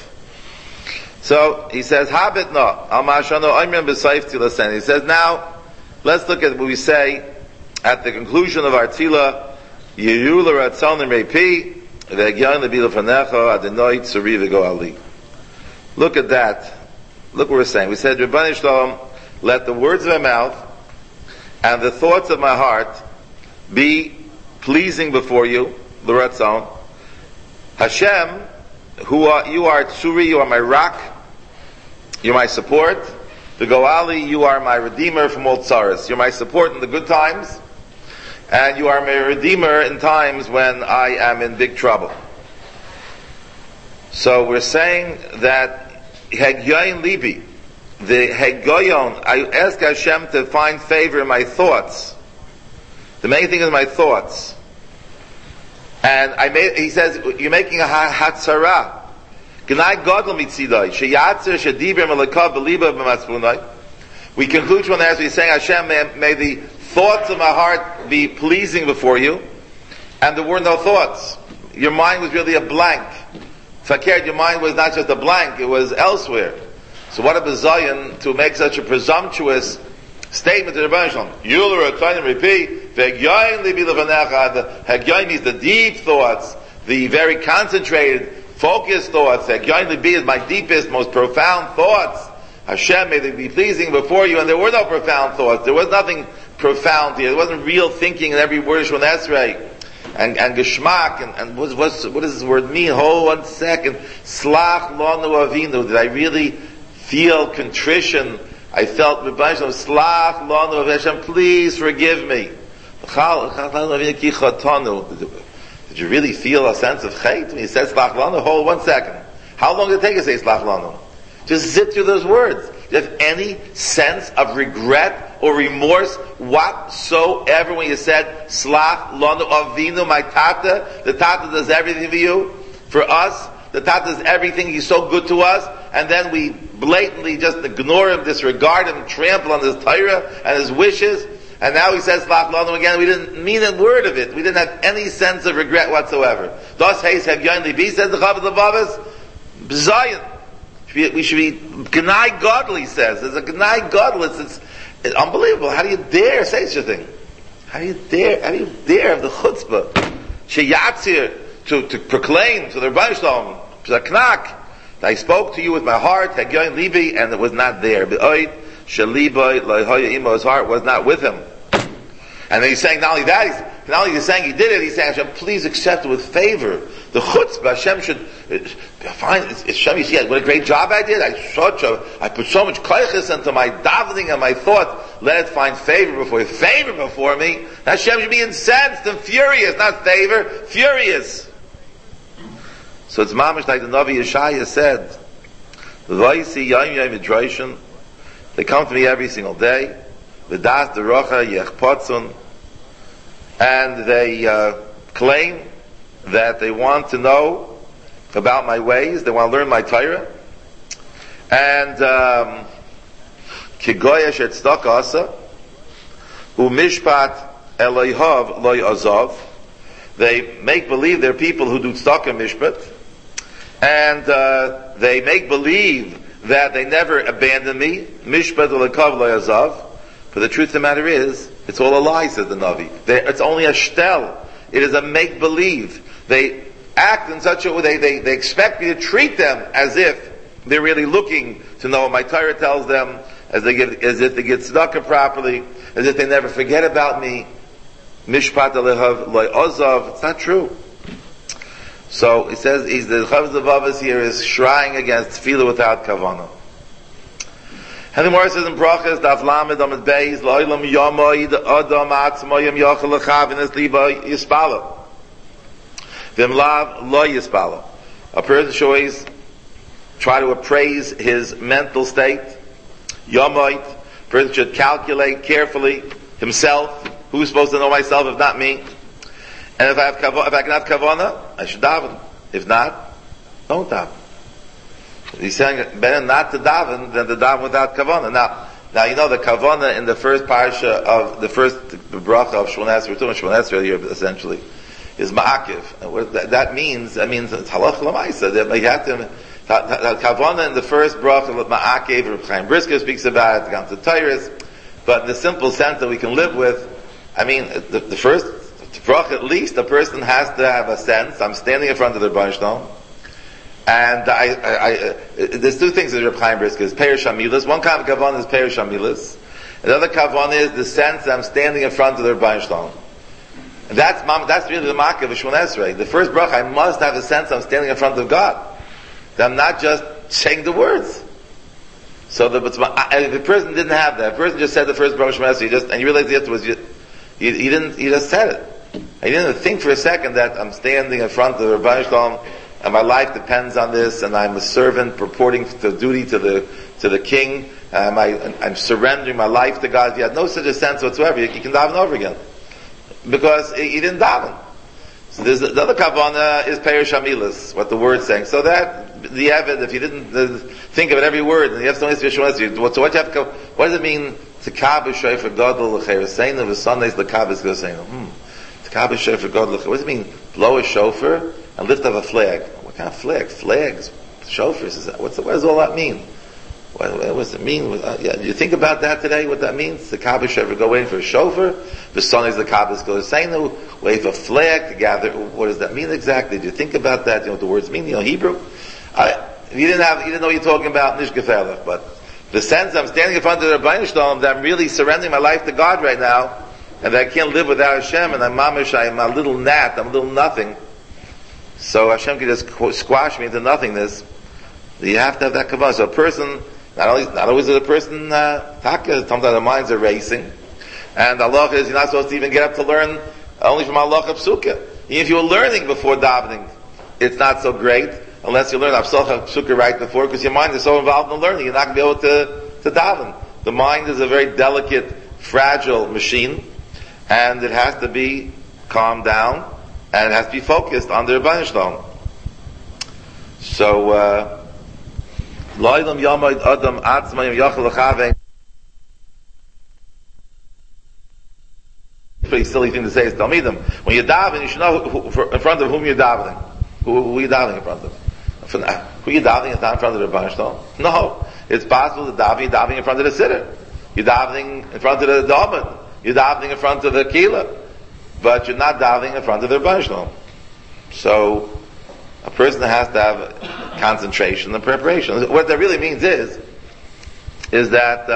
So he says, Habit no al mashano oimrim b'saif tefillah. He says, now let's look at what we say at the conclusion of our tefillah. Yiru l'ratzon l'meipi v'egyan l'bi l'fanecha adonai tzuri v'go ali. Look at that. Look what we're saying. We said, Rebbeinu Shalom, let the words of my mouth and the thoughts of my heart be pleasing before you, l'ratzon. Hashem, you are tzuri, you are my rock, you're my support. V'go ali, you are my redeemer from all tzaras. You're my support in the good times, and you are my redeemer in times when I am in big trouble. So we're saying that Hegyoyin Libi, the Hegyoyon, I ask Hashem to find favor in my thoughts. The main thing is my thoughts. And he says, you're making a hatzara. Gnai Godel Mitzidai, Sheyatzer Shedibrim Elakav Beliba B'Matzpunai. We conclude from there as we saying, Hashem, may the thoughts of my heart be pleasing before you. And there were no thoughts. Your mind was really a blank. Fakir, your mind was not just a blank, it was elsewhere. So what a bizayon to make such a presumptuous statement to the Rebbeinu Shalom. You'll return and repeat, Hegyoin means the deep thoughts, the very concentrated, focused thoughts. Hegyoin libi is my deepest, most profound thoughts. Hashem, may they be pleasing before you. And there were no profound thoughts. There was nothing profound here. There wasn't real thinking in every word of Shemon Esrei. And geschmack, and what does this word mean? Hold 1 second. Slach lanu avinu. Did I really feel contrition? I felt, Rebbeinu Shalom, slach lanu avinu. Hashem, please forgive me. Did you really feel a sense of chait when you said slach lanu? Hold 1 second. How long did it take to say slach lanu? Just zip through those words. Do you have any sense of regret or remorse whatsoever when you said, Slach lanu avinu, my tata? The tata does everything for you. For us, the tata does everything. He's so good to us. And then we blatantly just ignore him, disregard him, trample on his Torah and his wishes. And now he says Slach lanu again. We didn't mean a word of it. We didn't have any sense of regret whatsoever. Das heis hegyon libi, says the Chavos Levavos. B'zayin. We should be Gnai Godly, says. There's a Gnai Godly. It's unbelievable. How do you dare say such a thing? How do you dare have the chutzpah? Sheyatzir, to proclaim to the Rebbeinu Shalom, Knak, I spoke to you with my heart, Hegyon Libi, and it was not there. Be'oid, Shalibai, Lohoya Imo, his heart was not with him. And then he's saying, not only he's saying he did it, he's saying, Hashem, please accept it with favor. The chutzpah, Hashem should find, Hashem, you see, what a great job I did. I put so much koiches into my davening and my thought. Let it find favor before me. Hashem should be incensed and furious, not favor, furious. So it's mamish like the Navi Yeshaya said, they come to me every single day, v'das derocha yechpotzun, and they claim that they want to know about my ways, they want to learn my Torah, and kigoya shetzedaka asa, u'mishpat eloihav loy azov, they make believe they're people who do tzedakah mishpat, and they make believe that they never abandon me, mishpat eloihav loy azov. But the truth of the matter is, it's all a lie, says the Navi. It's only a shtel. It is a make-believe. They act in such a way, they expect me to treat them as if they're really looking to know what my Torah tells them, as if they get tzedakah properly, as if they never forget about me. Mishpat alehav loy ozav. It's not true. So, he says, the Chavos Levavos here is shrieing against tefillah without kavanah. And the Gemara says in Brachas, Daf Lamed Amud Beis, Lo'ilam Yomoid Adam Atzmoyim Yochel Lechav in his Liba Yispala. Vim Lav Lo Yispala. A person should always try to appraise his mental state. Yomoid. A person should calculate carefully himself. Who's supposed to know myself if not me? And if I can have kavanah, I should daven. If not, don't daven. He's saying better not to daven than to daven without kavanah. Now you know the kavanah in the first parsha of the first bracha of Shemon Esrei, we're talking Shemon Esrei here essentially, is ma'akiv. And what that means it's halach l'maisa. That you have to kavanah in the first bracha of ma'akiv. Reb Chaim Brisker speaks about it. Comes to Tyrus, but in the simple sense that we can live with, the first bracha at least, a person has to have a sense. I'm standing in front of the Rebbeinu Shalom. And there's two things that Reb Chaim Brisker is Perish Hamilas. One kind of kavanah is Perish Hamilas. Another kavanah is the sense that I'm standing in front of the Rebbeinu Shalom. That's really the makkah of Shemon Esrei. The first bracha, I must have a sense I'm standing in front of God. That I'm not just saying the words. So if the person didn't have that, the person just said the first bracha of Shemon Esrei, and you realize afterwards, he just said it. He didn't think for a second that I'm standing in front of the Rebbeinu Shalom, and my life depends on this, and I'm a servant purporting the duty to the king. I'm surrendering my life to God. If you had no such a sense whatsoever, you can daven over again, because he didn't daven. So the other kavanah is Perish Hamilas, what the word's saying. So that the Evid, if you didn't think of it every word, and you have something to say, so what does it mean? Tekabel shofar gadol l'chereseinu v'sandeis l'kabel g'seinu. Tekabel shofar gadol l'chereseinu. What does it mean? Blow a shofar and lift up a flag. What kind of flag? Flags, shofars. What does all that mean? What does it mean? You think about that today, what that means? The Kabbah shofar, go waiting for a shofar. The son is the Kabbah's G'seinu, wait for a flag to gather. What does that mean exactly? Do you think about that? You know what the words mean? You know Hebrew? You didn't know what you're talking about, Nish Gefährlich, but the sense I'm standing in front of the Rebbeinu Shalom, that I'm really surrendering my life to God right now, and that I can't live without Hashem, and I'm a little gnat, I'm a little nothing. So Hashem can just squash me into nothingness. You have to have that kavanah. So a person, not always is it a person, sometimes their minds are racing. And Allah is, you're not supposed to even get up to learn only from Allah Psukkah. Even if you were learning before davening, it's not so great, unless you learn Psukkah right before, because your mind is so involved in learning, you're not going to be able to daven. The mind is a very delicate, fragile machine, and it has to be calmed down, and it has to be focused on the Rebbeinu Shalom. So, Lo'ilam Yamad Adam Atzmayim Yachal L'Chaveng. Pretty silly thing to say is Talmidim. When you daven, you should know in front of whom you're davening. Who are you davening in front of? Who are you davening in front of the Rebbeinu Shalom? No. It's possible to davening in front of the sitter. You're davening in front of the David. You're davening in front of the Kila. But you're not davening in front of the Rebbeinu Shalom. So, a person has to have concentration and preparation. What that really means is that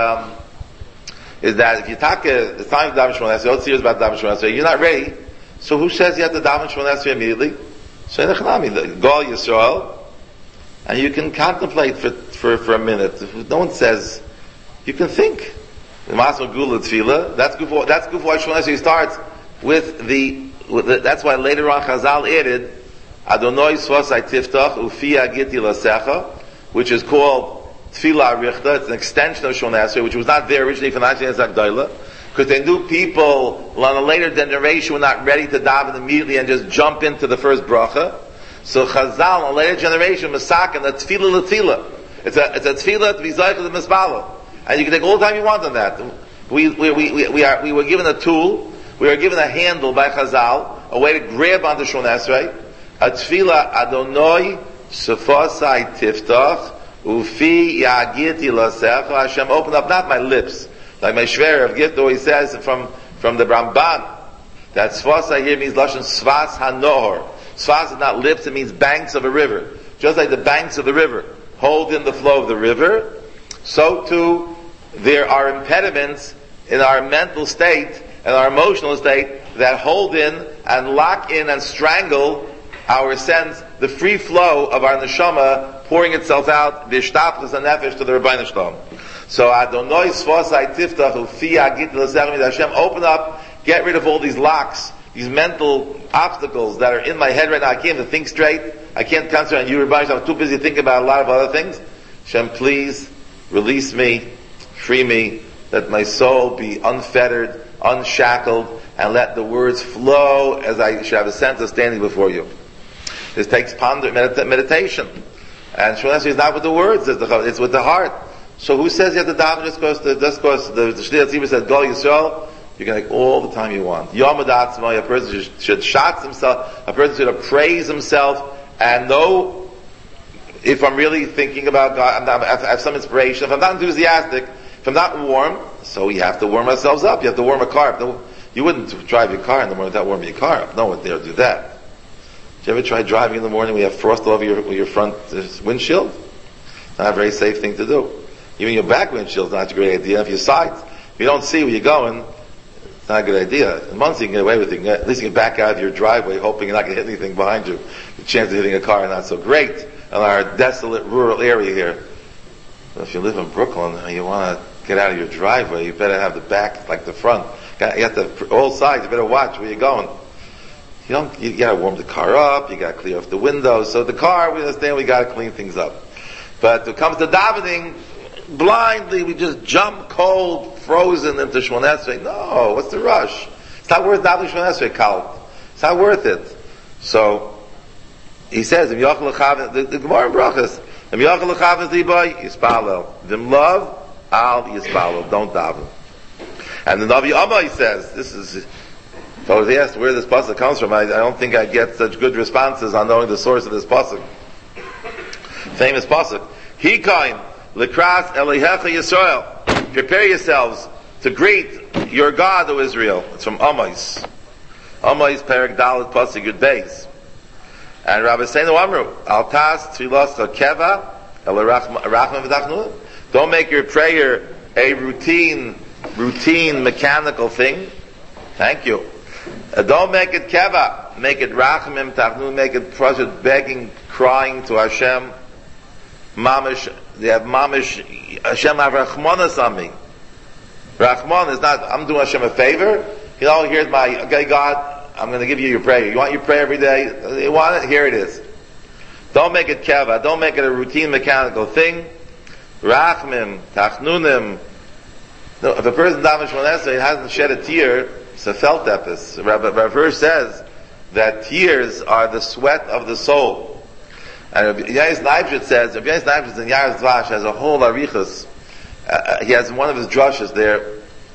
if you talk, it's time to daven Shemona Esrei, all serious about daven Shemona Esrei, you're not ready, so who says you have to daven Shemona Esrei immediately? So in the Gol Yisrael, and you can contemplate for a minute. No one says, you can think. The Masma Gula Tefillah, that's before Shemona Esrei starts with that's why later on Chazal added, Adonai Svasai Tiftach Ufi Agiti Lasecha, which is called Tefillah Richta. It's an extension of Shemona Esrei, which was not there originally for Nachman Zagdaila, because they knew people on a later generation were not ready to daven immediately and just jump into the first bracha. So Chazal, on a later generation, Masakin, a Tefillah L'Tefillah. It's a Tefillah to be Zaychel the Mispalo, and you can take all the time you want on that. We were given a tool, we were given a handle by Chazal, a way to grab onto Shemona Esrei. A tefillah Adonai Sefasai Tiftach Ufi Yagiti Lasecha. Hashem, open up not my lips, like my Shver of Gift always says from the Ramban, that Sefasai here means Lashon Svas HaNohor. Svas is not lips, it means banks of a river. Just like the banks of the river hold in the flow of the river, so too there are impediments in our mental state and our emotional state that hold in and lock in and strangle our sense, the free flow of our neshama pouring itself out, the ishtaplis and nefesh to the Rebbeinu Shalom. So Adonai Svasai Tiftach Ufi Agit L'Sechem Hashem, open up, get rid of all these locks, these mental obstacles that are in my head right now. I can't even think straight. I can't concentrate on you, Rebbeinu Shalom. I'm too busy thinking about a lot of other things. Hashem, please release me, free me, let my soul be unfettered, unshackled, and let the words flow as I should have a sense of standing before you. This takes meditation. And Shemona Esrei is not with the words, it's with the heart. So who says you have to daven just because the Shliyat Tzibur said, Gol Yisrael, you can take all the time you want. Yom Atzmai, a person should shots himself, a person should appraise himself, and know if I'm really thinking about God, I have some inspiration. If I'm not enthusiastic, if I'm not warm, so we have to warm ourselves up. You have to warm a car. You wouldn't drive your car in the morning without warming your car up. No one dare do that. Did you ever try driving in the morning when you have frost all over your front windshield? It's not a very safe thing to do. Even your back windshield is not a great idea. If your sides, if you don't see where you're going, it's not a good idea. In months you can get away with it. At least you can back out of your driveway hoping you're not going to hit anything behind you. The chance of hitting a car are not so great in our desolate rural area here. But if you live in Brooklyn and you want to get out of your driveway, you better have the back like the front. You have to have all sides. You better watch where you're going. You gotta warm the car up, you gotta clear off the windows. So the car, we understand we gotta clean things up. But when it comes to davening, blindly we just jump cold, frozen into Shemona Esrei. No, what's the rush? It's not worth davening Shemona Esrei, Kal. It's not worth it. So, he says, the Gemara in Brachas, Im Yochel L'Chavas Liboy, Yispalel. Vim Love, Al Yispalel. Don't daven. And the Navi Amai says, this is, if I was asked where this pasuk comes from, I don't think I'd get such good responses on knowing the source of this pasuk. Famous pasuk. Hikain, L'Kras Elihecha Yisrael. Prepare yourselves to greet your God, O Israel. It's from Amais. Amais, Perek Dalet, pasuk Yud Beis. And Rabbi Seinu Amru, Al Tas Tfilas Keva, El Rachman V'Dachnun. Don't make your prayer a routine, mechanical thing. Thank you. Don't make it Keva. Make it Rachmim Tachnun. Make it project begging, crying to Hashem. Mamish, they have Mamish, Hashem have Rachmanas on me. Rachman is not, I'm doing Hashem a favor. Here's my, okay, God, I'm going to give you your prayer. You want your prayer every day? You want it? Here it is. Don't make it keva. Don't make it a routine mechanical thing. Rachmim, tachnunim. No, if a person daven Shmoneh Esrei hasn't shed a tear, it's a felt epis. Rabbi Hirsch says that tears are the sweat of the soul. And Yanis Leibshitz says, if Yanis Leibshitz in Yaris Dvash has a whole arichas, he has one of his drushes there,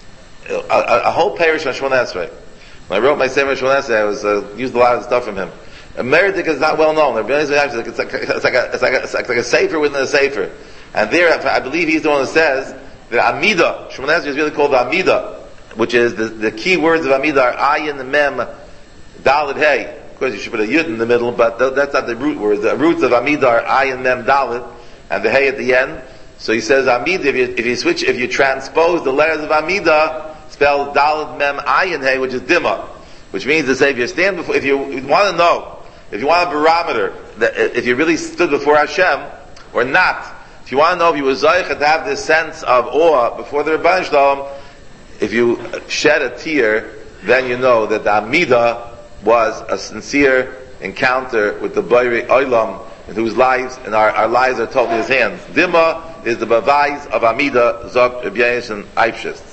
a whole parish on Shmoneh Esrei. When I wrote my Sefer Shmoneh Esrei, I used a lot of stuff from him. Meridik is not well known. It's like a sefer within a sefer. And there, I believe he's the one who says that Amida, Shmoneh Esrei is really called the Amida, which is the key words of Amida are Ayin, Mem, Dalet, Hey. Of course, you should put a Yud in the middle, but that's not the root words. The roots of Amida are Ayin, Mem, Dalet, and the Hey at the end. So he says Amida, if you transpose the letters of Amida, spelled Dalet Mem Ayin Hey, which is Dima, which means to say if you stand before, if you want to know, if you want a barometer, that if you really stood before Hashem or not, if you want to know if you were Zoycha to have this sense of awe before the Rebbeinu Shalom, if you shed a tear, then you know that the Amida was a sincere encounter with the Borei Olam, in whose lives and our lives are totally in His hands. Dima is the Bavais of Amida, Zok Reb Yonasan Eibshitz.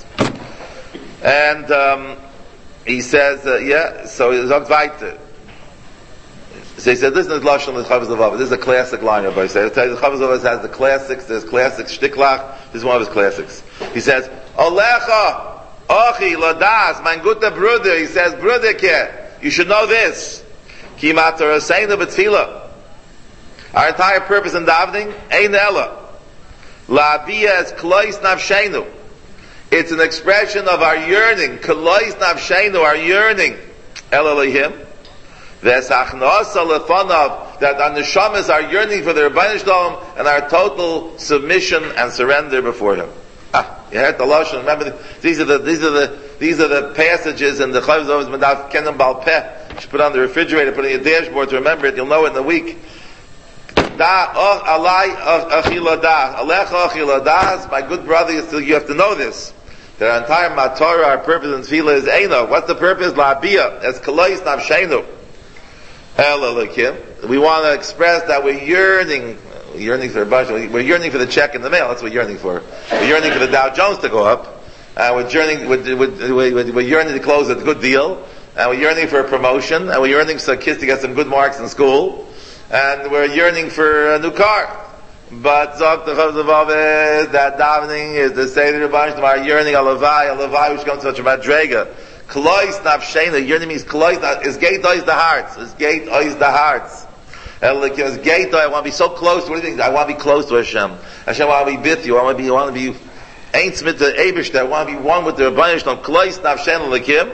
And he says, so he's on weiter. So he said, listen to Lashon the Chavos Levavos. This is a classic line, Rabbi said. I'll tell you, the Chavos Levavos has the classics. There's classic shtiklach. This is one of his classics. He says, Olecha, Ochi, Ladas, mein guter Bruder. He says, Bruder, you should know this. Ki matar aseinu b'tfilah. Our entire purpose in davening, ein ella. La'aviyah es klois nafsheinu. It's an expression of our yearning. Kolois nafsheinu, our yearning. El Elohim. V'esachnasa lefanav, that our neshamas are yearning for the Rebbeinu Shalom and our total submission and surrender before Him. You heard the Lashon. Remember, these are the passages in the Chavos Levavos Medav Kenem Bal Peh. You should put on the refrigerator, put on your dashboard to remember it. You'll know it in a week. My good brother, you have to know this. That our entire matorah, our purpose in tefillah is Eino. What's the purpose? La'abiyah. As kolois nafsheinu. El Elokim. We want to express that we're yearning for a bunch. We're yearning for the check in the mail. That's what we're yearning for. We're yearning for the Dow Jones to go up. We're yearning to close a good deal. And we're yearning for a promotion. And we're yearning for kids to get some good marks in school. And we're yearning for a new car. But Zok the Chavos Levavos, that davening is to say to the Rebbeinu Shalom, our yearning alavai, which comes to such a madrega. Klois nafsheinu, yearning means klois, is gate ois the hearts. Is gate ois the hearts. Is gate I want to be so close to, what do you think? I want to be close to Hashem. Hashem, I want to be with you. I want to be ain't smith the Eibush, I want to be one with the Rebbeinu Shalom. Klois nafsheinu lekim.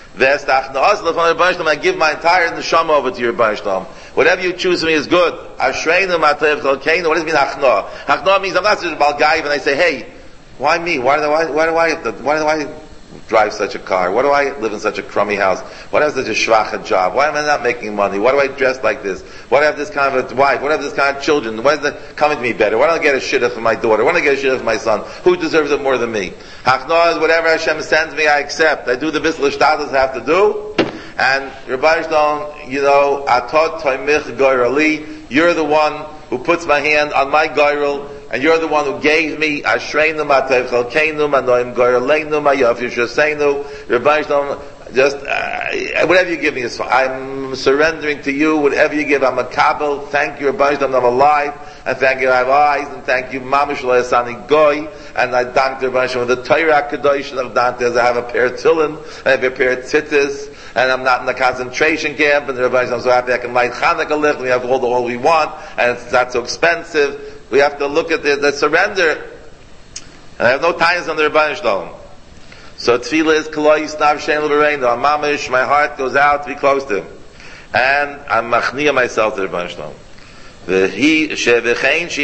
I give my entire neshama over to your Rebbeinu Shalom. Whatever you choose for me is good. Ashreinu ma'atev chalkeinu. What does it mean achna? Achna means I'm not such a balgaiv and I say, hey, why me? Why do I drive such a car? Why do I live in such a crummy house? Why do I have such a shvacha job? Why am I not making money? Why do I dress like this? Why do I have this kind of a wife? Why do I have this kind of children? Why is it coming to me better? Why don't I get a shidduch for my daughter? Why don't I get a shidduch for my son? Who deserves it more than me? Achna is whatever Hashem sends me, I accept. I do the bisl shtadus I have to do. And Rebbeinu Shalom, atot toimich goyrali, you're the one who puts my hand on my goyrel, and you're the one who gave me ashreinu ma'atev chalkeinu manoim goyraleinu ma'yav yishoseinu. Rebbeinu Shalom, Just, whatever you give me is fine. I'm surrendering to you, whatever you give, I'm a kabel. Thank you, Rabbi Shalom, I'm alive, and thank you, I have eyes, and thank you, Mamash L'Yasani Goy, and I thank the Rabbi Shalom, the Torah Kadosh, and I have a pair of tefillin, I have a pair of tzitzis, and I'm not in the concentration camp, and the Rabbi Shalom, I'm so happy I can light Hanukkah licht, and we have all we want, and it's not so expensive. We have to look at the surrender, and I have no ties on the Rabbi Shalom. So tefillah is kaloi snav shein l'bereinu. Mamish, my heart goes out to be close to him, and I'm machniya myself to the Rebbeinu Shalom. V'hi shevechein she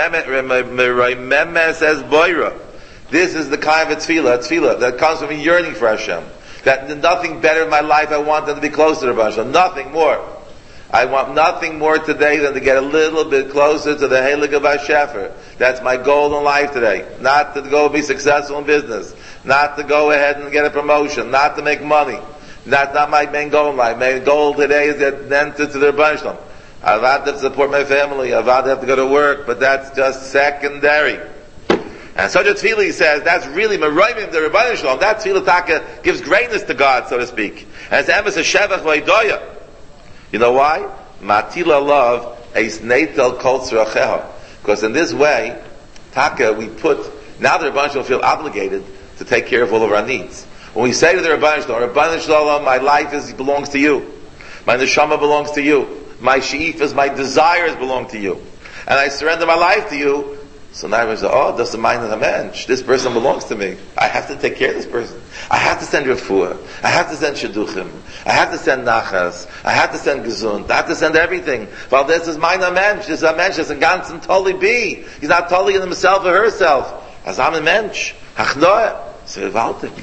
mereimemes says boira. This is the kind of tefillah that comes from a yearning for Hashem. That nothing better in my life. I want than to be close to the Rebbeinu Shalom. Nothing more. I want nothing more today than to get a little bit closer to the Heilig of HaShefer. That's my goal in life today. Not to go be successful in business. Not to go ahead and get a promotion. Not to make money. That's not my main goal in life. My goal today is to enter to the Rebbeinu Shalom. I've had to support my family. I've had to have to go to work. But that's just secondary. And such a tefillah, he says, that's really Meroimim the Rebbeinu Shalom. That tefillah taka gives greatness to God, so to speak. And it's emphasis Shevach V'Idoya. You know why? Matila love eis neitel kol tzracheha. Because in this way, taka, we put, now the Rebbeinu Shalom feel obligated to take care of all of our needs. When we say to the Rebbeinu Shalom, my life belongs to you. My neshama belongs to you. My she'ifas, my desires belong to you. And I surrender my life to you. So now everyone says, oh, that's the mind of the mensch. This person belongs to me. I have to take care of this person. I have to send refuah. I have to send shidduchim. I have to send nachas. I have to send gesund. I have to send everything. Well, this is mind of the mensch. This is a mensch. This is a ganzen totally be. He's not totally in himself or herself. As I'm a mensch. Hachnoah. So gewaltig.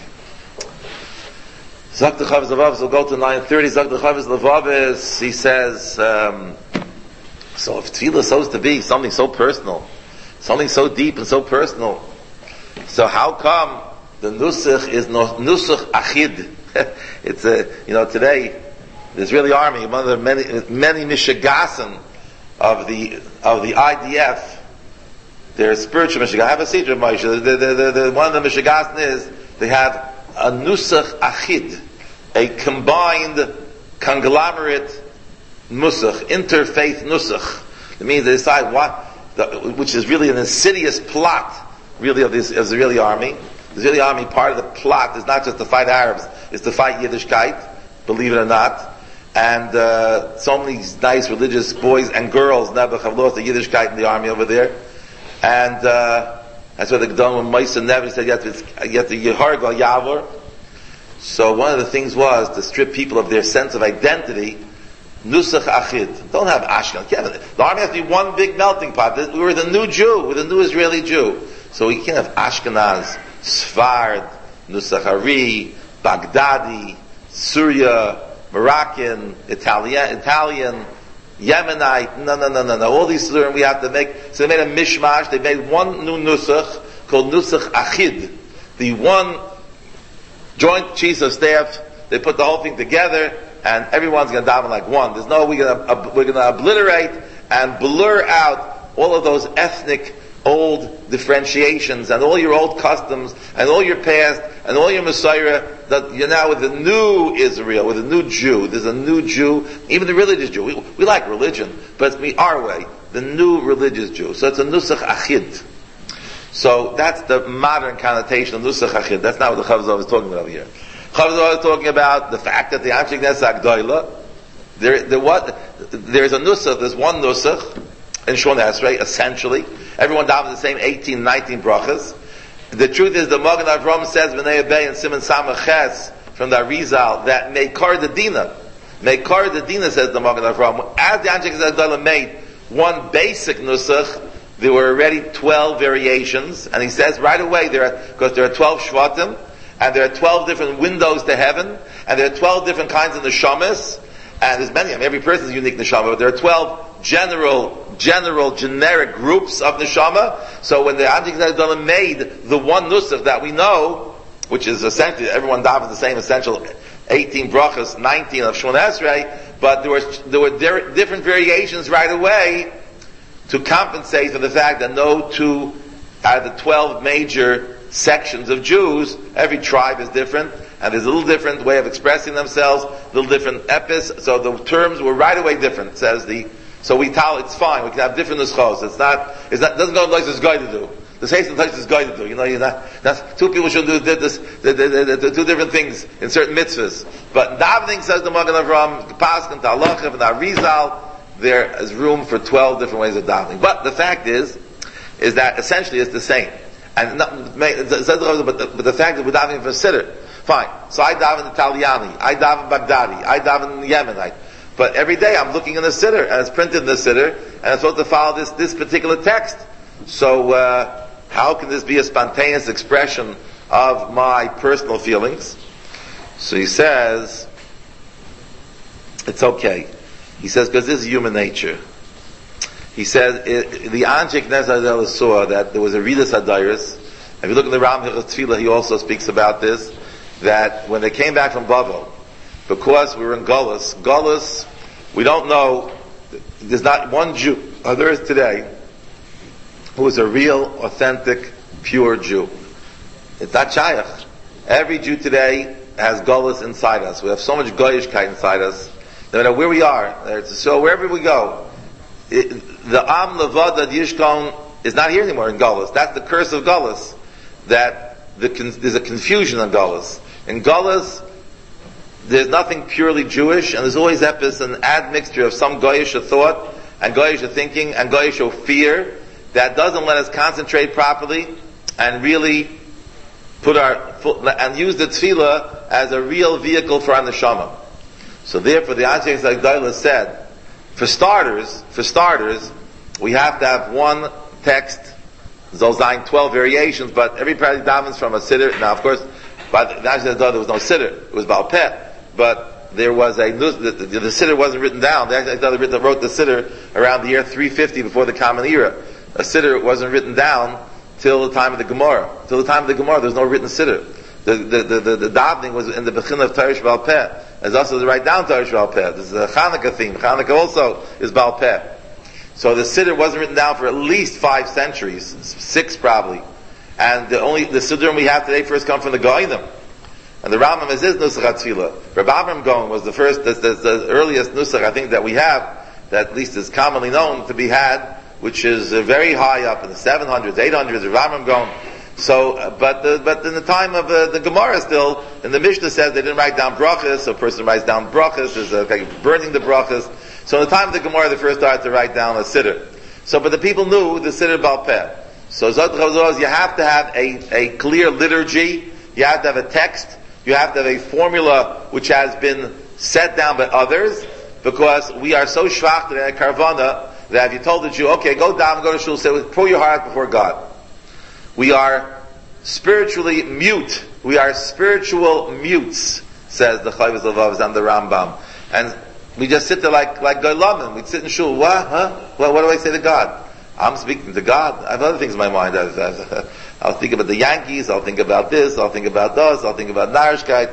Zak the Chavis Lavavis, we'll go to 9:30. Zak the Chavis Lavavis, he says, so if tefillah is supposed to be something so personal, something so deep and so personal, so how come the nusach is nusach achid? It's today, the Israeli army, one of the many mishigasim of the IDF, their spiritual mishigasim. I have a seat of Moshe. One of the mishigasim is, they have a nusach achid, a combined conglomerate nusach, interfaith nusach. It means they decide which is really an insidious plot, really, of the Israeli army. The Israeli army, part of the plot is not just to fight Arabs, it's to fight Yiddishkeit, believe it or not. And so many nice religious boys and girls never have lost the Yiddishkeit in the army over there. And that's why the Gedolim Moshe never said you have to Yeharg al Yavor. So one of the things was to strip people of their sense of identity. Nusach achid. Don't have Ashkenaz. The army has to be one big melting pot. We're the new Jew. We're the new Israeli Jew. So you can't have Ashkenaz, Sfard, Nusach Ari, Baghdadi, Syria, Moroccan, Italian, Yemenite. No. All these Surim we have to make. So they made a mishmash. They made one new Nusach called Nusach Achid. The one joint chiefs of staff. They put the whole thing together, and everyone's going to daven like one. There's no we're going to obliterate and blur out all of those ethnic old differentiations and all your old customs and all your past and all your Messiah. That you're now with the new Israel, with a new Jew. There's a new Jew, even the religious Jew. We like religion, but it's our way. The new religious Jew. So it's a nusach achid. So that's the modern connotation of nusach achid. That's not what the Chavzov is talking about over here. Chavzov is talking about the fact that the Anshe Knesset Agdoila, there's a nusach, there's one nusach in Shon Esrei, essentially. Everyone davens the same 18, 19 brachas. The truth is, the Magen Avraham says, B'nei Abay and Simon Samach from the Arizal, that Meikar the Dina, says the Magen Avraham, as the Anshe Knesset Agdoila made one basic nusach, there were already 12 variations, and he says right away, because there are 12 shvatim, and there are 12 different windows to heaven, and there are 12 different kinds of neshamas, and there's many, every person is a unique neshama, but there are 12 generic groups of neshama. So when the Anshe Knesset Agdoila made the one nusach that we know, which is essentially, everyone davens the same essential 18 brachas, 19 of Shmon Esrei, but there were different variations right away, to compensate for the fact that no two out of the 12 major sections of Jews, every tribe is different, and there's a little different way of expressing themselves, a little different epis, so the terms were right away different, so we tell it's fine, we can have different nuschos. It doesn't go like this guy to do. The Seis and Tosh is going to do. Two people should do two different things in certain mitzvahs. But davening, says the Magen Avraham, Paskin, Ta'alachiv, and Arizal, there is room for 12 different ways of davening. But the fact is that essentially it's the same. And but the fact that we're davening for Siddur, fine. So I daven Italiani, I daven Baghdadi, I daven Yemenite. But every day I'm looking in the Siddur, and it's printed in the Siddur, and I'm supposed to follow this particular text. So, how can this be a spontaneous expression of my personal feelings? So he says, it's okay. He says, because this is human nature. He says, the Anshe Knesset saw that there was a Ridas Hadairis. If you look in the Ram Hilchos Tefillah, he also speaks about this, that when they came back from Bavel, because we were in Gullus, we don't know, there's not one Jew, there is today, who is a real, authentic, pure Jew. It's not Shayach. Every Jew today has Gullus inside us. We have so much Goyishkeit inside us. No matter where we are, so wherever we go, the Am Levada Yishkon is not here anymore in Gullus. That's the curse of Gullus. That there's a confusion in Gullus. In Gullus, there's nothing purely Jewish, and there's always an admixture of some Goyish thought, and Goyish thinking, and Goyish fear, that doesn't let us concentrate properly and really and use the tefillah as a real vehicle for our neshama. So therefore the Anshe Zagdayla said, for starters, we have to have one text, Zolzayin 12 variations, but everybody davens from a siddur. Now of course, by the Anshe Zagdayla there was no siddur, it was Baal Peh, but there was the siddur wasn't written down. The Anshe Zagdayla wrote the siddur around the year 350 before the Common Era. A siddur wasn't written down till the time of the Gemara. Till the time of the Gemara, there's no written siddur. The davening was in the Bechin of Tarish Baal Peh. There's also the write down Tarish Baal Peh. This is a Chanukah theme. Chanukah also is Baal Peh. So the siddur wasn't written down for at least 5 centuries, 6 probably. And the siddur we have today first come from the Goinim. And the Rambam is Nusach HaTfilah. Rabbi Avram Gaon was the first, the earliest Nusach I think that we have, that at least is commonly known to be had, which is very high up in the 700s, 800s, Ravamim Gaon. So, but in the time of the Gemara still, and the Mishnah says they didn't write down brachas, so a person writes down brachas, is burning the brachas. So in the time of the Gemara, they first started to write down a siddur. So, but the people knew the siddur Baal Peh. So Zot Chavzos, you have to have a clear liturgy, you have to have a text, you have to have a formula which has been set down by others, because we are so shvach today at Karvana, that if you told the Jew, okay, go down, go to shul, say, pour your heart before God. We are spiritually mute. We are spiritual mutes, says the Chovos HaLevavos and the Rambam. And we just sit there like Goylamim. We'd sit in shul, what? Huh? Well, what do I say to God? I'm speaking to God. I have other things in my mind. I'll think about the Yankees, I'll think about this, I'll think about those, I'll think about Narishkeit.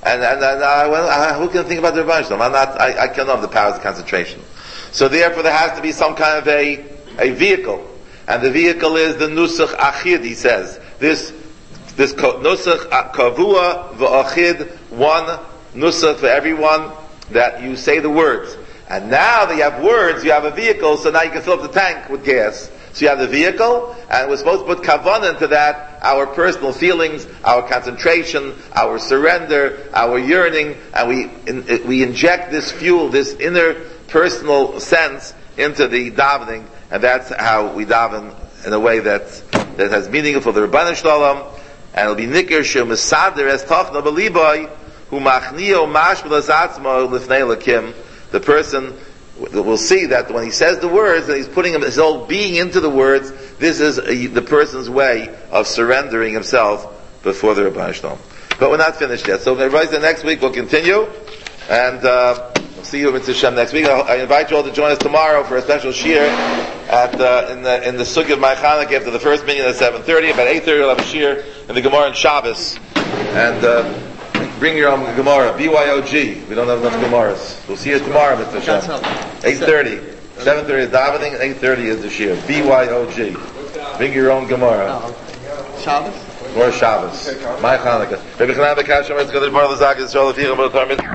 And who can think about the Rebbeinu Shalom? I can't have the powers of concentration. So therefore there has to be some kind of a vehicle. And the vehicle is the Nusach Achid, he says. This Nusach Kavua v'Achid, one Nusach for everyone, that you say the words. And now that you have words, you have a vehicle, so now you can fill up the tank with gas. So you have the vehicle, and we're supposed to put kavanah into that, our personal feelings, our concentration, our surrender, our yearning, and we inject this fuel, this inner personal sense into the davening, and that's how we daven in a way that has meaning for the Rebbeinu Shalom, and it'll be nikir she'mesader es tachna b'liboy hu machnio mashbel es atzmo lifnei Elokim. The person will see that when he says the words, that he's putting his whole being into the words. This is the person's way of surrendering himself before the Rebbeinu Shalom. But we're not finished yet. So everybody, next week we'll continue, and we'll see you in Hashem next week. I invite you all to join us tomorrow for a special shiur in the Sukkah of Chanukah after the first minyan at 7:30. About 8:30 we'll have a shiur in the Gemara in Shabbos, and bring your own Gemara. BYOG. We don't have enough Gemaras. We'll see you tomorrow, Mr. Hashem. 8:30. 7:30 is davening, and 8:30 is the shiur. BYOG. Bring your own Gemara. Shabbos? Or Shabbos. My Chanukah. Rebbe Chanan Bekash Omer Tzkadir Bar L'Zak Yisrael L'Ficha B'Otar Mitzvah.